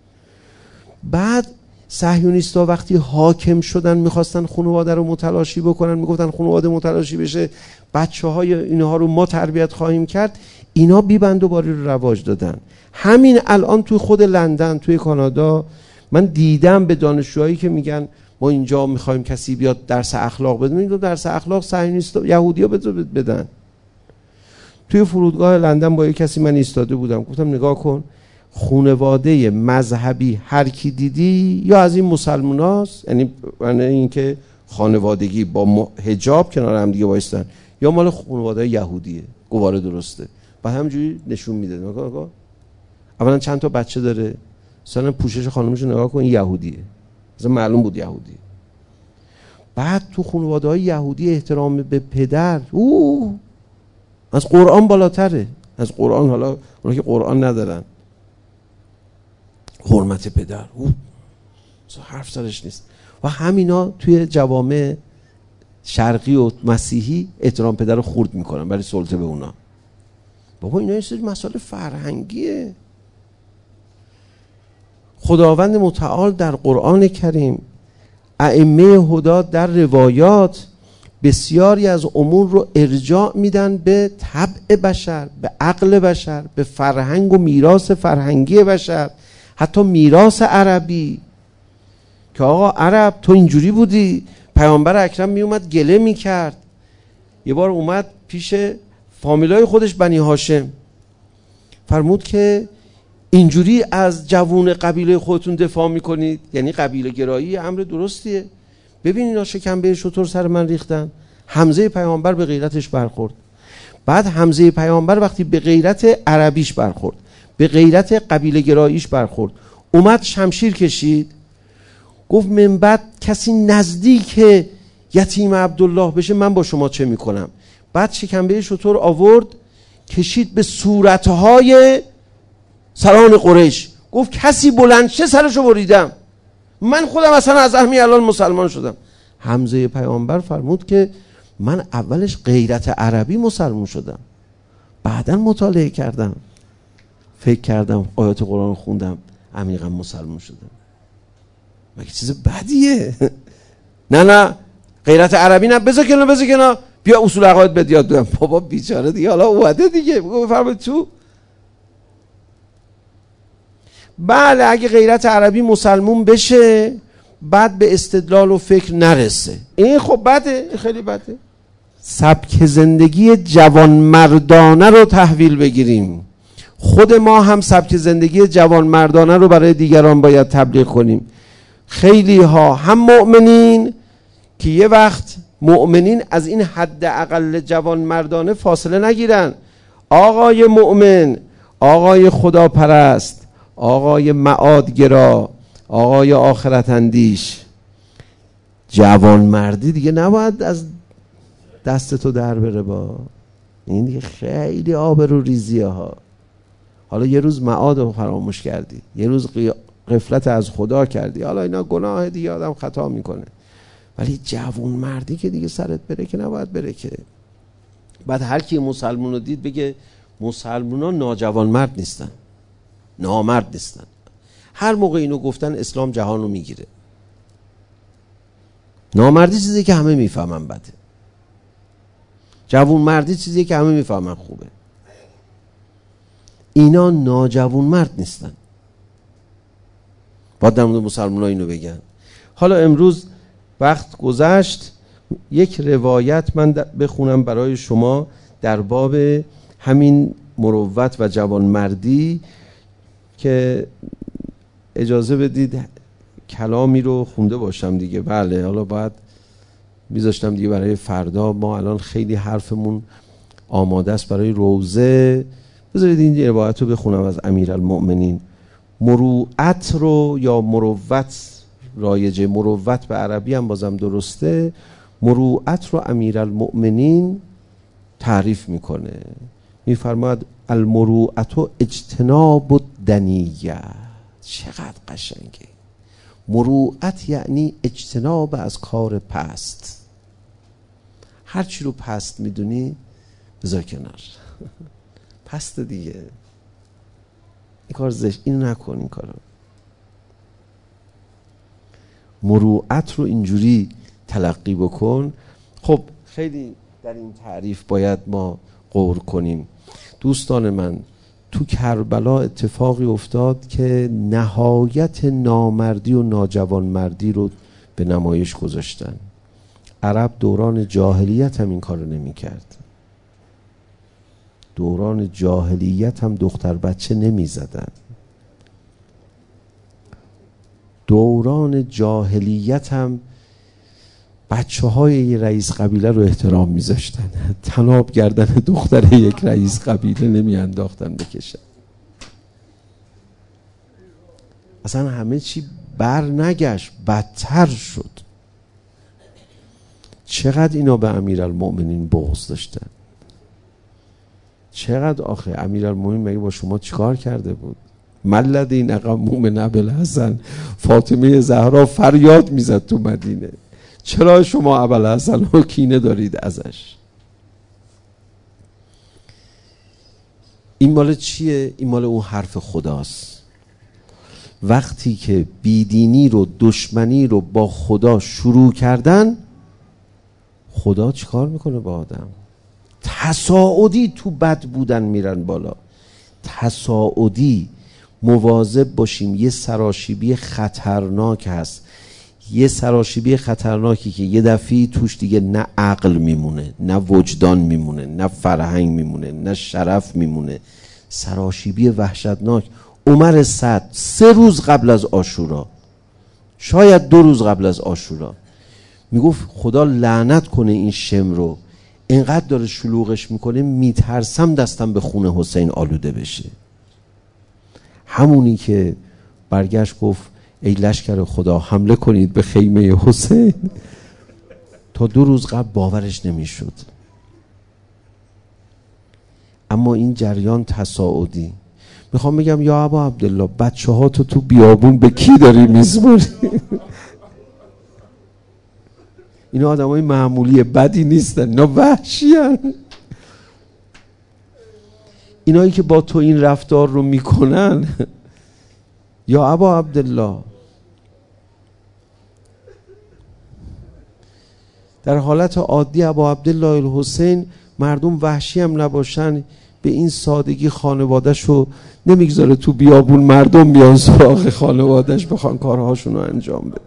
بعد صهیونیستا وقتی حاکم شدن میخواستن خانواده رو متلاشی بکنن، میگفتن خانواده متلاشی بشه، بچه‌های اینها رو ما تربیت خواهیم کرد. اینا بیبند و باری رو رواج دادن. همین الان توی خود لندن، توی کانادا، من دیدم به دانشجوهایی که میگن ما اینجا میخوایم کسی بیاد درس اخلاق بده، میگم درس اخلاق صهیونیستا یهودیا بدن. توی فرودگاه لندن با یک کسی من ایستاده بودم، گفتم نگاه کن، خانواده مذهبی هر کی دیدی یا از این مسلماناست، یعنی اینکه خانوادگی با حجاب کنار هم دیگه وایستن، یا مال خانواده یهودیه. گواره درسته. بعد همینجوری نشون میده. نگاه اولا چند تا بچه داره، مثلا پوشش خانومش رو نگاه کن، این یهودیه، مثلا معلوم بود یهودیه. بعد تو خانواده‌های یهودی احترام به پدر از قرآن بالاتره. از قرآن، حالا اونا که قرآن ندارن، حرمت پدر حرف سرش نیست. و همینا توی جوامع شرقی و مسیحی احترام پدر رو خورد میکنن برای سلطه به اونا. بابا اینا یه سری مسائل فرهنگیه. خداوند متعال در قرآن کریم، ائمه هدا در روایات بسیاری از امور رو ارجاع میدن به طبع بشر، به عقل بشر، به فرهنگ و میراث فرهنگی بشر، حتی میراث عربی. که آقا عرب تو اینجوری بودی. پیامبر اکرم می اومد گله می کرد. یه بار اومد پیش فامیلای خودش بنی هاشم، فرمود که اینجوری از جوون قبیله خودتون دفاع میکنید؟ یعنی قبیله گرایی امر درستیه؟ ببین اینا شکمبه شتر سر من ریختن. حمزه پیامبر به غیرتش برخورد. بعد حمزه پیامبر وقتی به غیرت عربیش برخورد، به غیرت قبیله گراییش برخورد، اومد شمشیر کشید، گفت من بعد کسی نزدیک یتیم عبدالله بشه من با شما چه میکنم. بعد شکمبه شتر آورد کشید به صورتهای سران قریش، گفت کسی بلند شه سرشو بریدم، من خودم اصلا از همین الان مسلمان شدم. حمزه پیامبر فرمود که من اولش غیرت عربی مسلمان شدم، بعداً مطالعه کردم، فکر کردم، آیات قرآن خوندم، عمیقا مسلمان شدم. مگه چیز بدیه؟ نه غیرت عربی نه، بذار کنار بیا اصول عقاید بد یاد بدم. بابا بیچاره دیگه، حالا اومده دیگه، بفرمایید تو. بله اگه غیرت عربی مسلمون بشه بعد به استدلال و فکر نرسه، این خب بده، خیلی بده. سبک زندگی جوانمردانه رو تحویل بگیریم. خود ما هم سبک زندگی جوانمردانه رو برای دیگران باید تبلیغ کنیم. خیلی ها هم مؤمنین که یه وقت مؤمنین از این حد اقل جوانمردانه فاصله نگیرن. آقای مؤمن، آقای خداپرست، آقای معادگرا، آقای آخرت اندیش. جوانمردی دیگه نباید از دست تو در بره. با این دیگه خیلی آبرو ریزیه ها. حالا یه روز معاد رو فراموش کردی، یه روز غفلت از خدا کردی، حالا اینا گناه دیگه، آدم خطا میکنه. ولی جوانمردی که دیگه سرت بره که نباید بره که. بعد هر کی مسلمان رو دید بگه مسلمان ها ناجوانمرد نیستن، نامرد نیستن. هر موقع اینو گفتن اسلام جهان رو میگیره. نامردی چیزی که همه میفهمن بده، جوانمردی چیزی که همه میفهمن خوبه. اینا ناجوانمرد نیستن. باید در مورد مسلمان ها اینو بگن. حالا امروز وقت گذشت، یک روایت من بخونم برای شما در باب همین مروت و جوانمردی که اجازه بدید کلامی رو خونده باشم دیگه. بله حالا باید میذاشتم دیگه برای فردا. ما الان خیلی حرفمون آماده است برای روزه. بذارید این روایت رو بخونم از امیرالمؤمنین. مروت رو یا مروت رایجه، مروت به عربی هم بازم درسته. مروت رو امیرالمؤمنین تعریف میکنه، میفرماید المروءت اجتناب الدنیه. چقدر قشنگه. مروءت یعنی اجتناب از کار پست. هر چی رو پست میدونی بذار کنار. پست دیگه، این کار زشت، اینو نکن، این کارو. مروءت رو اینجوری تلقی بکن. خب خیلی در این تعریف باید ما غور کنیم. دوستان من، تو کربلا اتفاقی افتاد که نهایت نامردی و ناجوانمردی رو به نمایش گذاشتن. عرب دوران جاهلیت هم این کار رو نمی کرد. دوران جاهلیت هم دختر بچه نمی زدن. دوران جاهلیت هم بچه های یه رئیس قبیله رو احترام می زاشتن. طناب گردن دختر یک رئیس قبیله نمی انداختن بکشن. اصلا همه چی بر نگشت، بدتر شد. چقدر اینا به امیرالمؤمنین بغض داشتن. چقدر آخه امیرالمؤمنین مگه با شما چیکار کرده بود؟ ملذین اقموا من ابوالحسن. فاطمه زهرا فریاد میزد تو مدینه چرا شما ابوالحسن رو کینه دارید ازش؟ این مال چیه؟ این مال اون حرف خداست. وقتی که بیدینی رو، دشمنی رو با خدا شروع کردن، خدا چیکار میکنه با آدم؟ تصاعدی تو بد بودن میرن بالا. تصاعدی مواظب باشیم. یه سراشیبی خطرناک هست، یه سراشیبی خطرناکی که یه دفعی توش دیگه نه عقل میمونه، نه وجدان میمونه، نه فرهنگ میمونه، نه شرف میمونه. سراشیبی وحشتناک. عمر سعد 3 روز قبل از عاشورا، شاید 2 روز قبل از عاشورا، میگفت خدا لعنت کنه این شم رو، اینقدر داره شلوغش میکنه، میترسم دستم به خون حسین آلوده بشه. همونی که برگشت گفت ای لشکر خدا حمله کنید به خیمه حسین، تا 2 روز قبل باورش نمیشد. اما این جریان تصاعدی. میخوام بگم یا ابا عبدالله، بچه ها تو بیابون به کی داری میزمونی؟ اینا آدم های معمولی بدی نیستن، اینا وحشی هن. اینایی که با تو این رفتار رو میکنن، یا ابا عبدالله، در حالت عادی ابا عبدالله الحسین مردم وحشی هم نباشن، به این سادگی خانواده‌شو نمیگذاره تو بیابون مردم بیان سراغ خانواده‌اش بخوان کارهاشون رو انجام بده.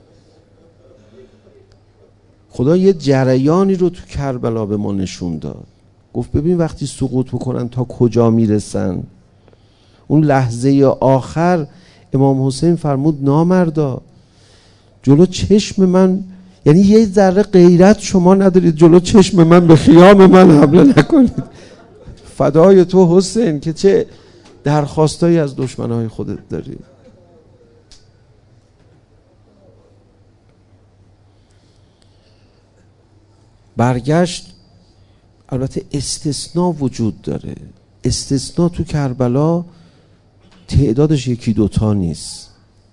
خدا یه جریانی رو تو کربلا به ما نشون داد. گفت ببین وقتی سقوط بکنن تا کجا میرسن. اون لحظه آخر امام حسین فرمود نامردا، جلو چشم من، یعنی یه ذره غیرت شما ندارید، جلو چشم من به خیام من حمله نکنید. فدای تو حسین که چه درخواستایی از دشمنای خودت داری. برگشت. البته استثناء وجود داره. استثناء تو کربلا تعدادش یکی دوتا نیست.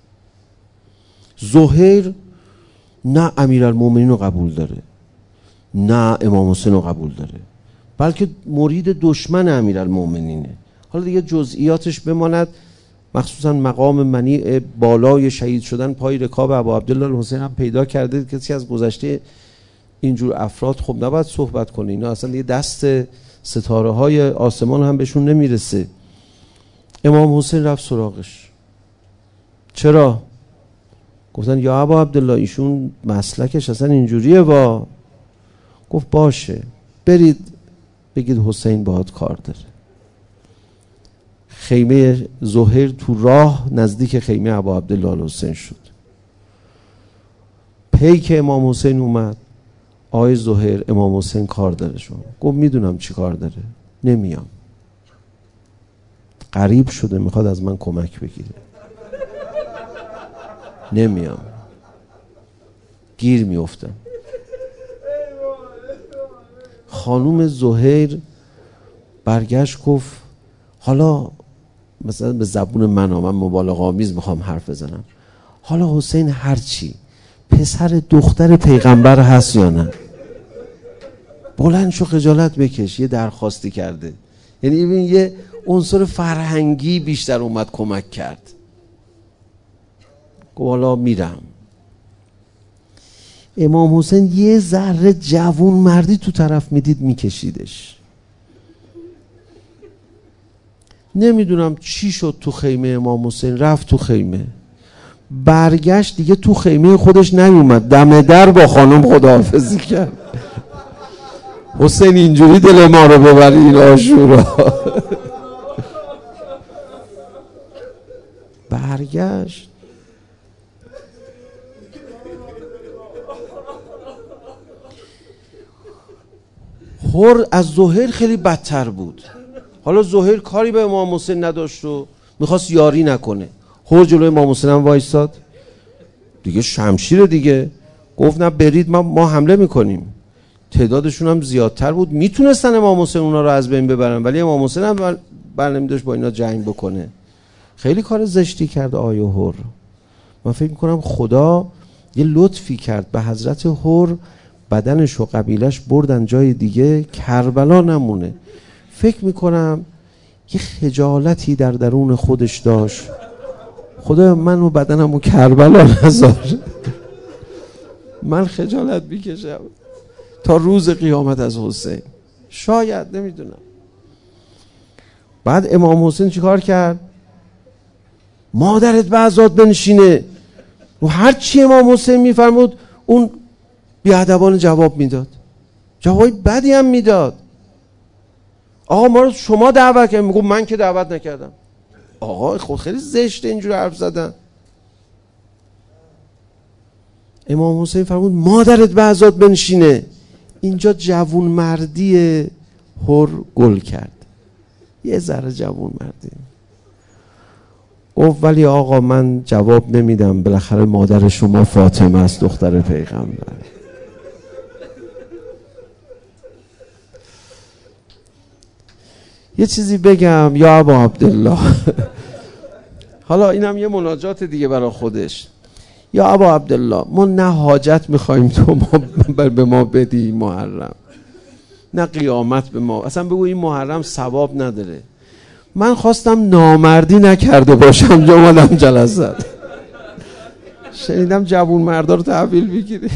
زهیر نه امیرالمومنین رو قبول داره، نه امام حسین رو قبول داره، بلکه مرید دشمن امیرالمومنینه. حالا دیگه جزئیاتش بماند، مخصوصا مقام منیع بالای شهید شدن پای رکاب ابا عبدالله الحسین هم پیدا کرده. کسی از گذشته اینجور افراد خب نباید صحبت کنه، اینا اصلا دیگه دست ستاره های آسمان هم بهشون نمیرسه. امام حسین رفت سراغش. چرا؟ گفتن یا ابا عبدالله ایشون مسلکش اصلا اینجوریه. گفت باشه، برید بگید حسین باهات کار داره. خیمه زهیر تو راه نزدیک خیمه ابا عبدالله الحسین شد. پیک امام حسین اومد. آقای زهیر امام حسین کار داره شما. گفت میدونم چی کار داره، نمیام. غریب شده میخواد از من کمک بگیره، نمیام، گیر میافتم. خانوم زهیر برگشت گفت حالا مثلا به زبون من مبالغه آمیز میخوام حرف بزنم، حالا حسین هرچی پسر دختر پیغمبر هست یا نه؟ بلند شو خجالت بکش. یه درخواستی کرده، یعنی این یه عنصر فرهنگی بیشتر اومد کمک کرد. گفت حالا میرم. امام حسین یه ذره جوون مردی تو طرف میدید میکشیدش. نمیدونم چی شد تو خیمه امام حسین. رفت تو خیمه، برگشت دیگه تو خیمه خودش نیومد، دم در با خانم خداحافظی کرد. حسین اینجوری دل ما رو ببری این عاشورا. برگشت. حر از زهیر خیلی بدتر بود. حالا زهیر کاری به امام حسین نداشت و میخواست یاری نکنه. حر جلوی امام حسین هم وایستاد دیگه، شمشیر دیگه. گفت نه برید، ما حمله میکنیم. تعدادشون هم زیادتر بود، میتونستن امام حسین اونا رو از بین ببرن، ولی امام حسین هم برنمیداشت با اینا جنگ بکنه. خیلی کار زشتی کرد آیه حر. من فکر میکنم خدا یه لطفی کرد به حضرت حر، بدنش و قبیلش بردن جای دیگه، کربلا نمونه. فکر میکنم یه خجالتی در درون خودش داشت، خدا من و بدنم و کربلا نذار، من خجالت میکشم تا روز قیامت از حسین. شاید، نمیدونم. بعد امام حسین چیکار کرد؟ مادرت به عزاد بنشینه. و هر چی امام حسین میفرمود اون بیادبانه جواب میداد، جوابی بدی هم میداد. آقا ما رو شما دعوت کردید. میگم من که دعوت نکردم. آقا خود خیلی زشته اینجور حرف زدن. امام حسین فرمود مادرت به عزاد بنشینه. اینجا جوون مردی حر گل کرد، یه ذره جوون مردی. گفت ولی آقا من جواب نمیدم، بالاخره مادر شما فاطمه است، دختر پیغمبر. یه چیزی بگم یا ابا عبدالله. حالا اینم یه مناجات دیگه برای خودش. یا ابا عبدالله، ما نه حاجت میخوایم تو به ما بدی محرم، نه قیامت به ما. اصلا بگو این محرم ثواب نداره. من خواستم نامردی نکرده باشم جا اومدم جلسات. شنیدم جوون مردا رو تحویل بگیری.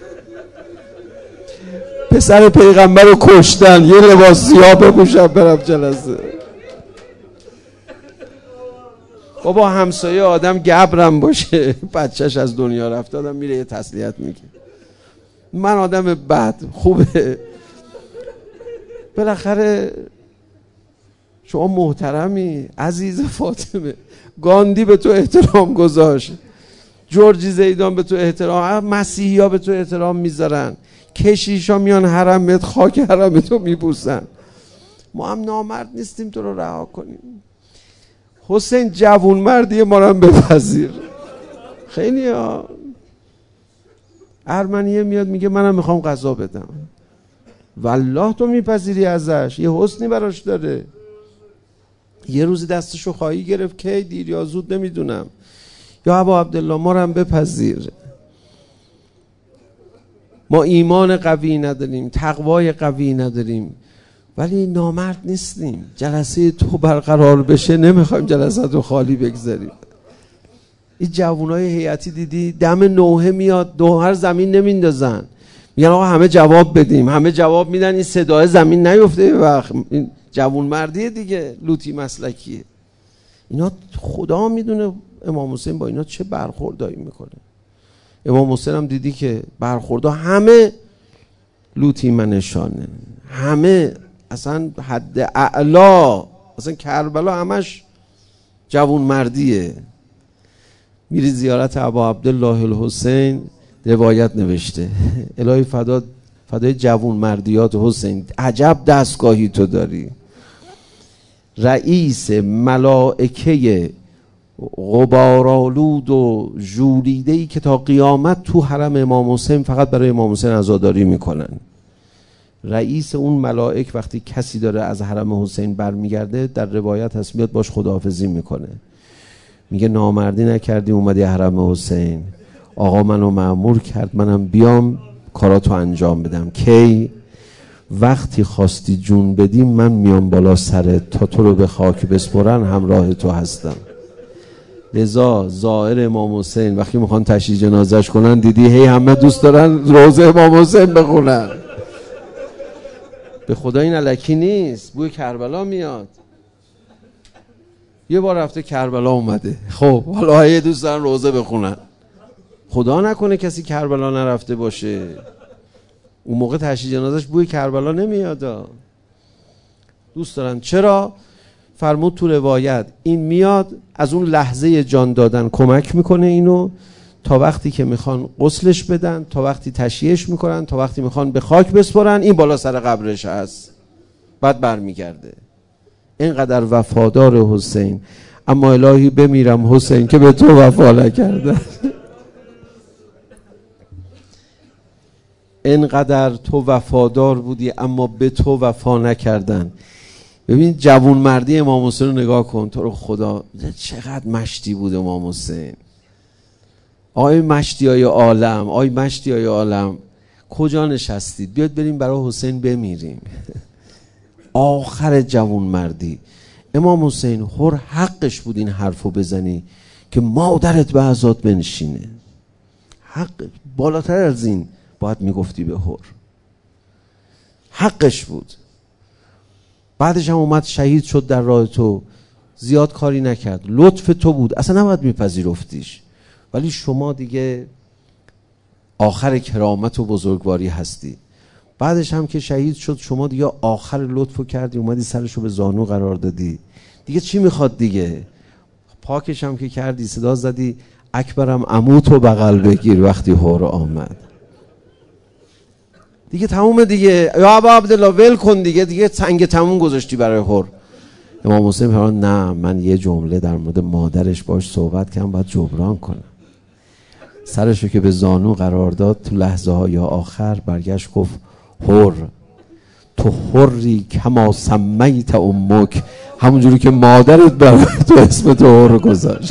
پسر پیغمبر رو کشتن، یه لباس سیاه بپوشم برم جلسه. بابا همسایه آدم گبرم باشه، بچهش از دنیا رفته، آدم میره یه تسلیت میگه. من آدم بد خوبه، بالاخره شما محترمی عزیز فاطمه. گاندی به تو احترام گذاشت، جورجی زیدان به تو احترام، مسیحی ها به تو احترام میذارن، کشیش ها میان حرمت خاک حرمتو میبوسن. ما هم نامرد نیستیم تو رو رها کنیم. حسین جوون مردی ما رو هم بپذیر. خیلی ها ارمنیه میاد میگه منم میخوام غذا بدم، والله تو میپذیری ازش؟ یه حسنی براش داره. یه روزی دستشو خواهی گرفت که دیر یا زود نمیدونم، یا ابا عبدالله ما رو هم بپذیر. ما ایمان قوی نداریم، تقوای قوی نداریم، ولی نامرد نیستیم. جلسه تو برقرار بشه نمیخوایم جلسه رو خالی بگذاریم. این جوانای هیئتی دیدی دم نوحه میاد دوهر زمین نمیندازن، میگن آقا همه جواب بدیم، همه جواب میدن، این صدای زمین نیفته. وقت این جوان مردیه دیگه، لوتی مسلکیه. اینا خدا میدونه امام حسین با اینا چه برخوردایی میکنه. امام حسین هم دیدی که برخوردها همه لوتی منشانه، همه اصلا حد اعلا، اصلا کربلا همش جوان مردیه. میری زیارت ابا عبدالله الحسین، روایت نوشته الهی فدای جوون مردیات حسین، عجب دستگاهی تو داری. رئیس ملائکه غبارآلود و ژولیده‌ای که تا قیامت تو حرم امام حسین فقط برای امام حسین عزاداری میکنن. رئیس اون ملائک وقتی کسی داره از حرم حسین برمیگرده، در روایت هست میاد باش خداحافظی میکنه، میگه نامردی نکردی اومدی حرم حسین، آقا منو مأمور کرد منم بیام کاراتو انجام بدم. کی؟ وقتی خواستی جون بدی من میام بالا سرت تا تو رو به خاک بسپرن، همراه تو هستم. لذا زائر امام حسین وقتی میخوان تشییع جنازش کنن، دیدی هی همه دوست دارن روضه امام حسین بخونن. به خدا این الکی نیست، بوی کربلا میاد. یه بار رفته کربلا اومده، خب حالا هی دوست دارن روضه بخونن. خدا نکنه کسی کربلا نرفته باشه، اون موقع تشییع جنازش بوی کربلا نمیاد. دوست دارن. چرا؟ فرمود تو روایت این میاد از اون لحظه جان دادن کمک میکنه اینو، تا وقتی که میخوان غسلش بدن، تا وقتی تشییعش میکنن، تا وقتی میخوان به خاک بسپرن، این بالا سر قبرش هست، بعد برمیگرده. اینقدر وفادار حسین. اما الهی بمیرم حسین که به تو وفا نکردن. اینقدر تو وفادار بودی اما به تو وفا نکردن. ببین جوون مردی امام حسین رو نگاه کن، تو رو خدا چقدر مشتی بود امام حسین. آی مشتی های عالم، آی مشتی های عالم، کجا نشستید؟ بیاد بریم برای حسین بمیریم. آخر جوون مردی. امام حسین هر حقش بود این حرفو بزنی که مادرت به عزاد بنشینه. حق بالاتر از این باید میگفتی به هر. حقش بود. بعدش هم اومد شهید شد در راه تو، زیاد کاری نکرد، لطف تو بود، اصلا نباید میپذیرفتیش. ولی شما دیگه آخر کرامت و بزرگواری هستی. بعدش هم که شهید شد شما دیگه آخر لطفو کردی، اومدی سرشو به زانو قرار دادی. دیگه چی میخواد دیگه؟ پاکش هم که کردی، صدا زدی اکبرم عموتو بغل بگیر وقتی هور آمد. دیگه تمومه دیگه، یا ابا عبدالله ول کن دیگه سنگ تموم گذاشتی برای هور. امام حسین فرمان نه، من یه جمله در مورد مادرش باش صحبت کردم، باید جبران کنم. سرشو که به زانو قرار داد، تو لحظه های آخر برگشت گفت هور، تو حری کما سمیت امک، همونجوری که مادرت برای تو اسم تو هور گذاشت.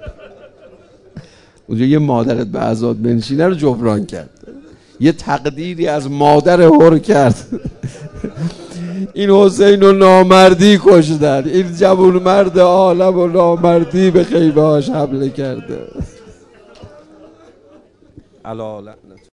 اونجا یه مادرت به عزاد بنشینه رو جبران کرد، یه تقدیری از مادر هور کرد. این حسین رو نامردی کشتن، این جوون مرد عالم و نامردی به خیمه هاش حمله کرده.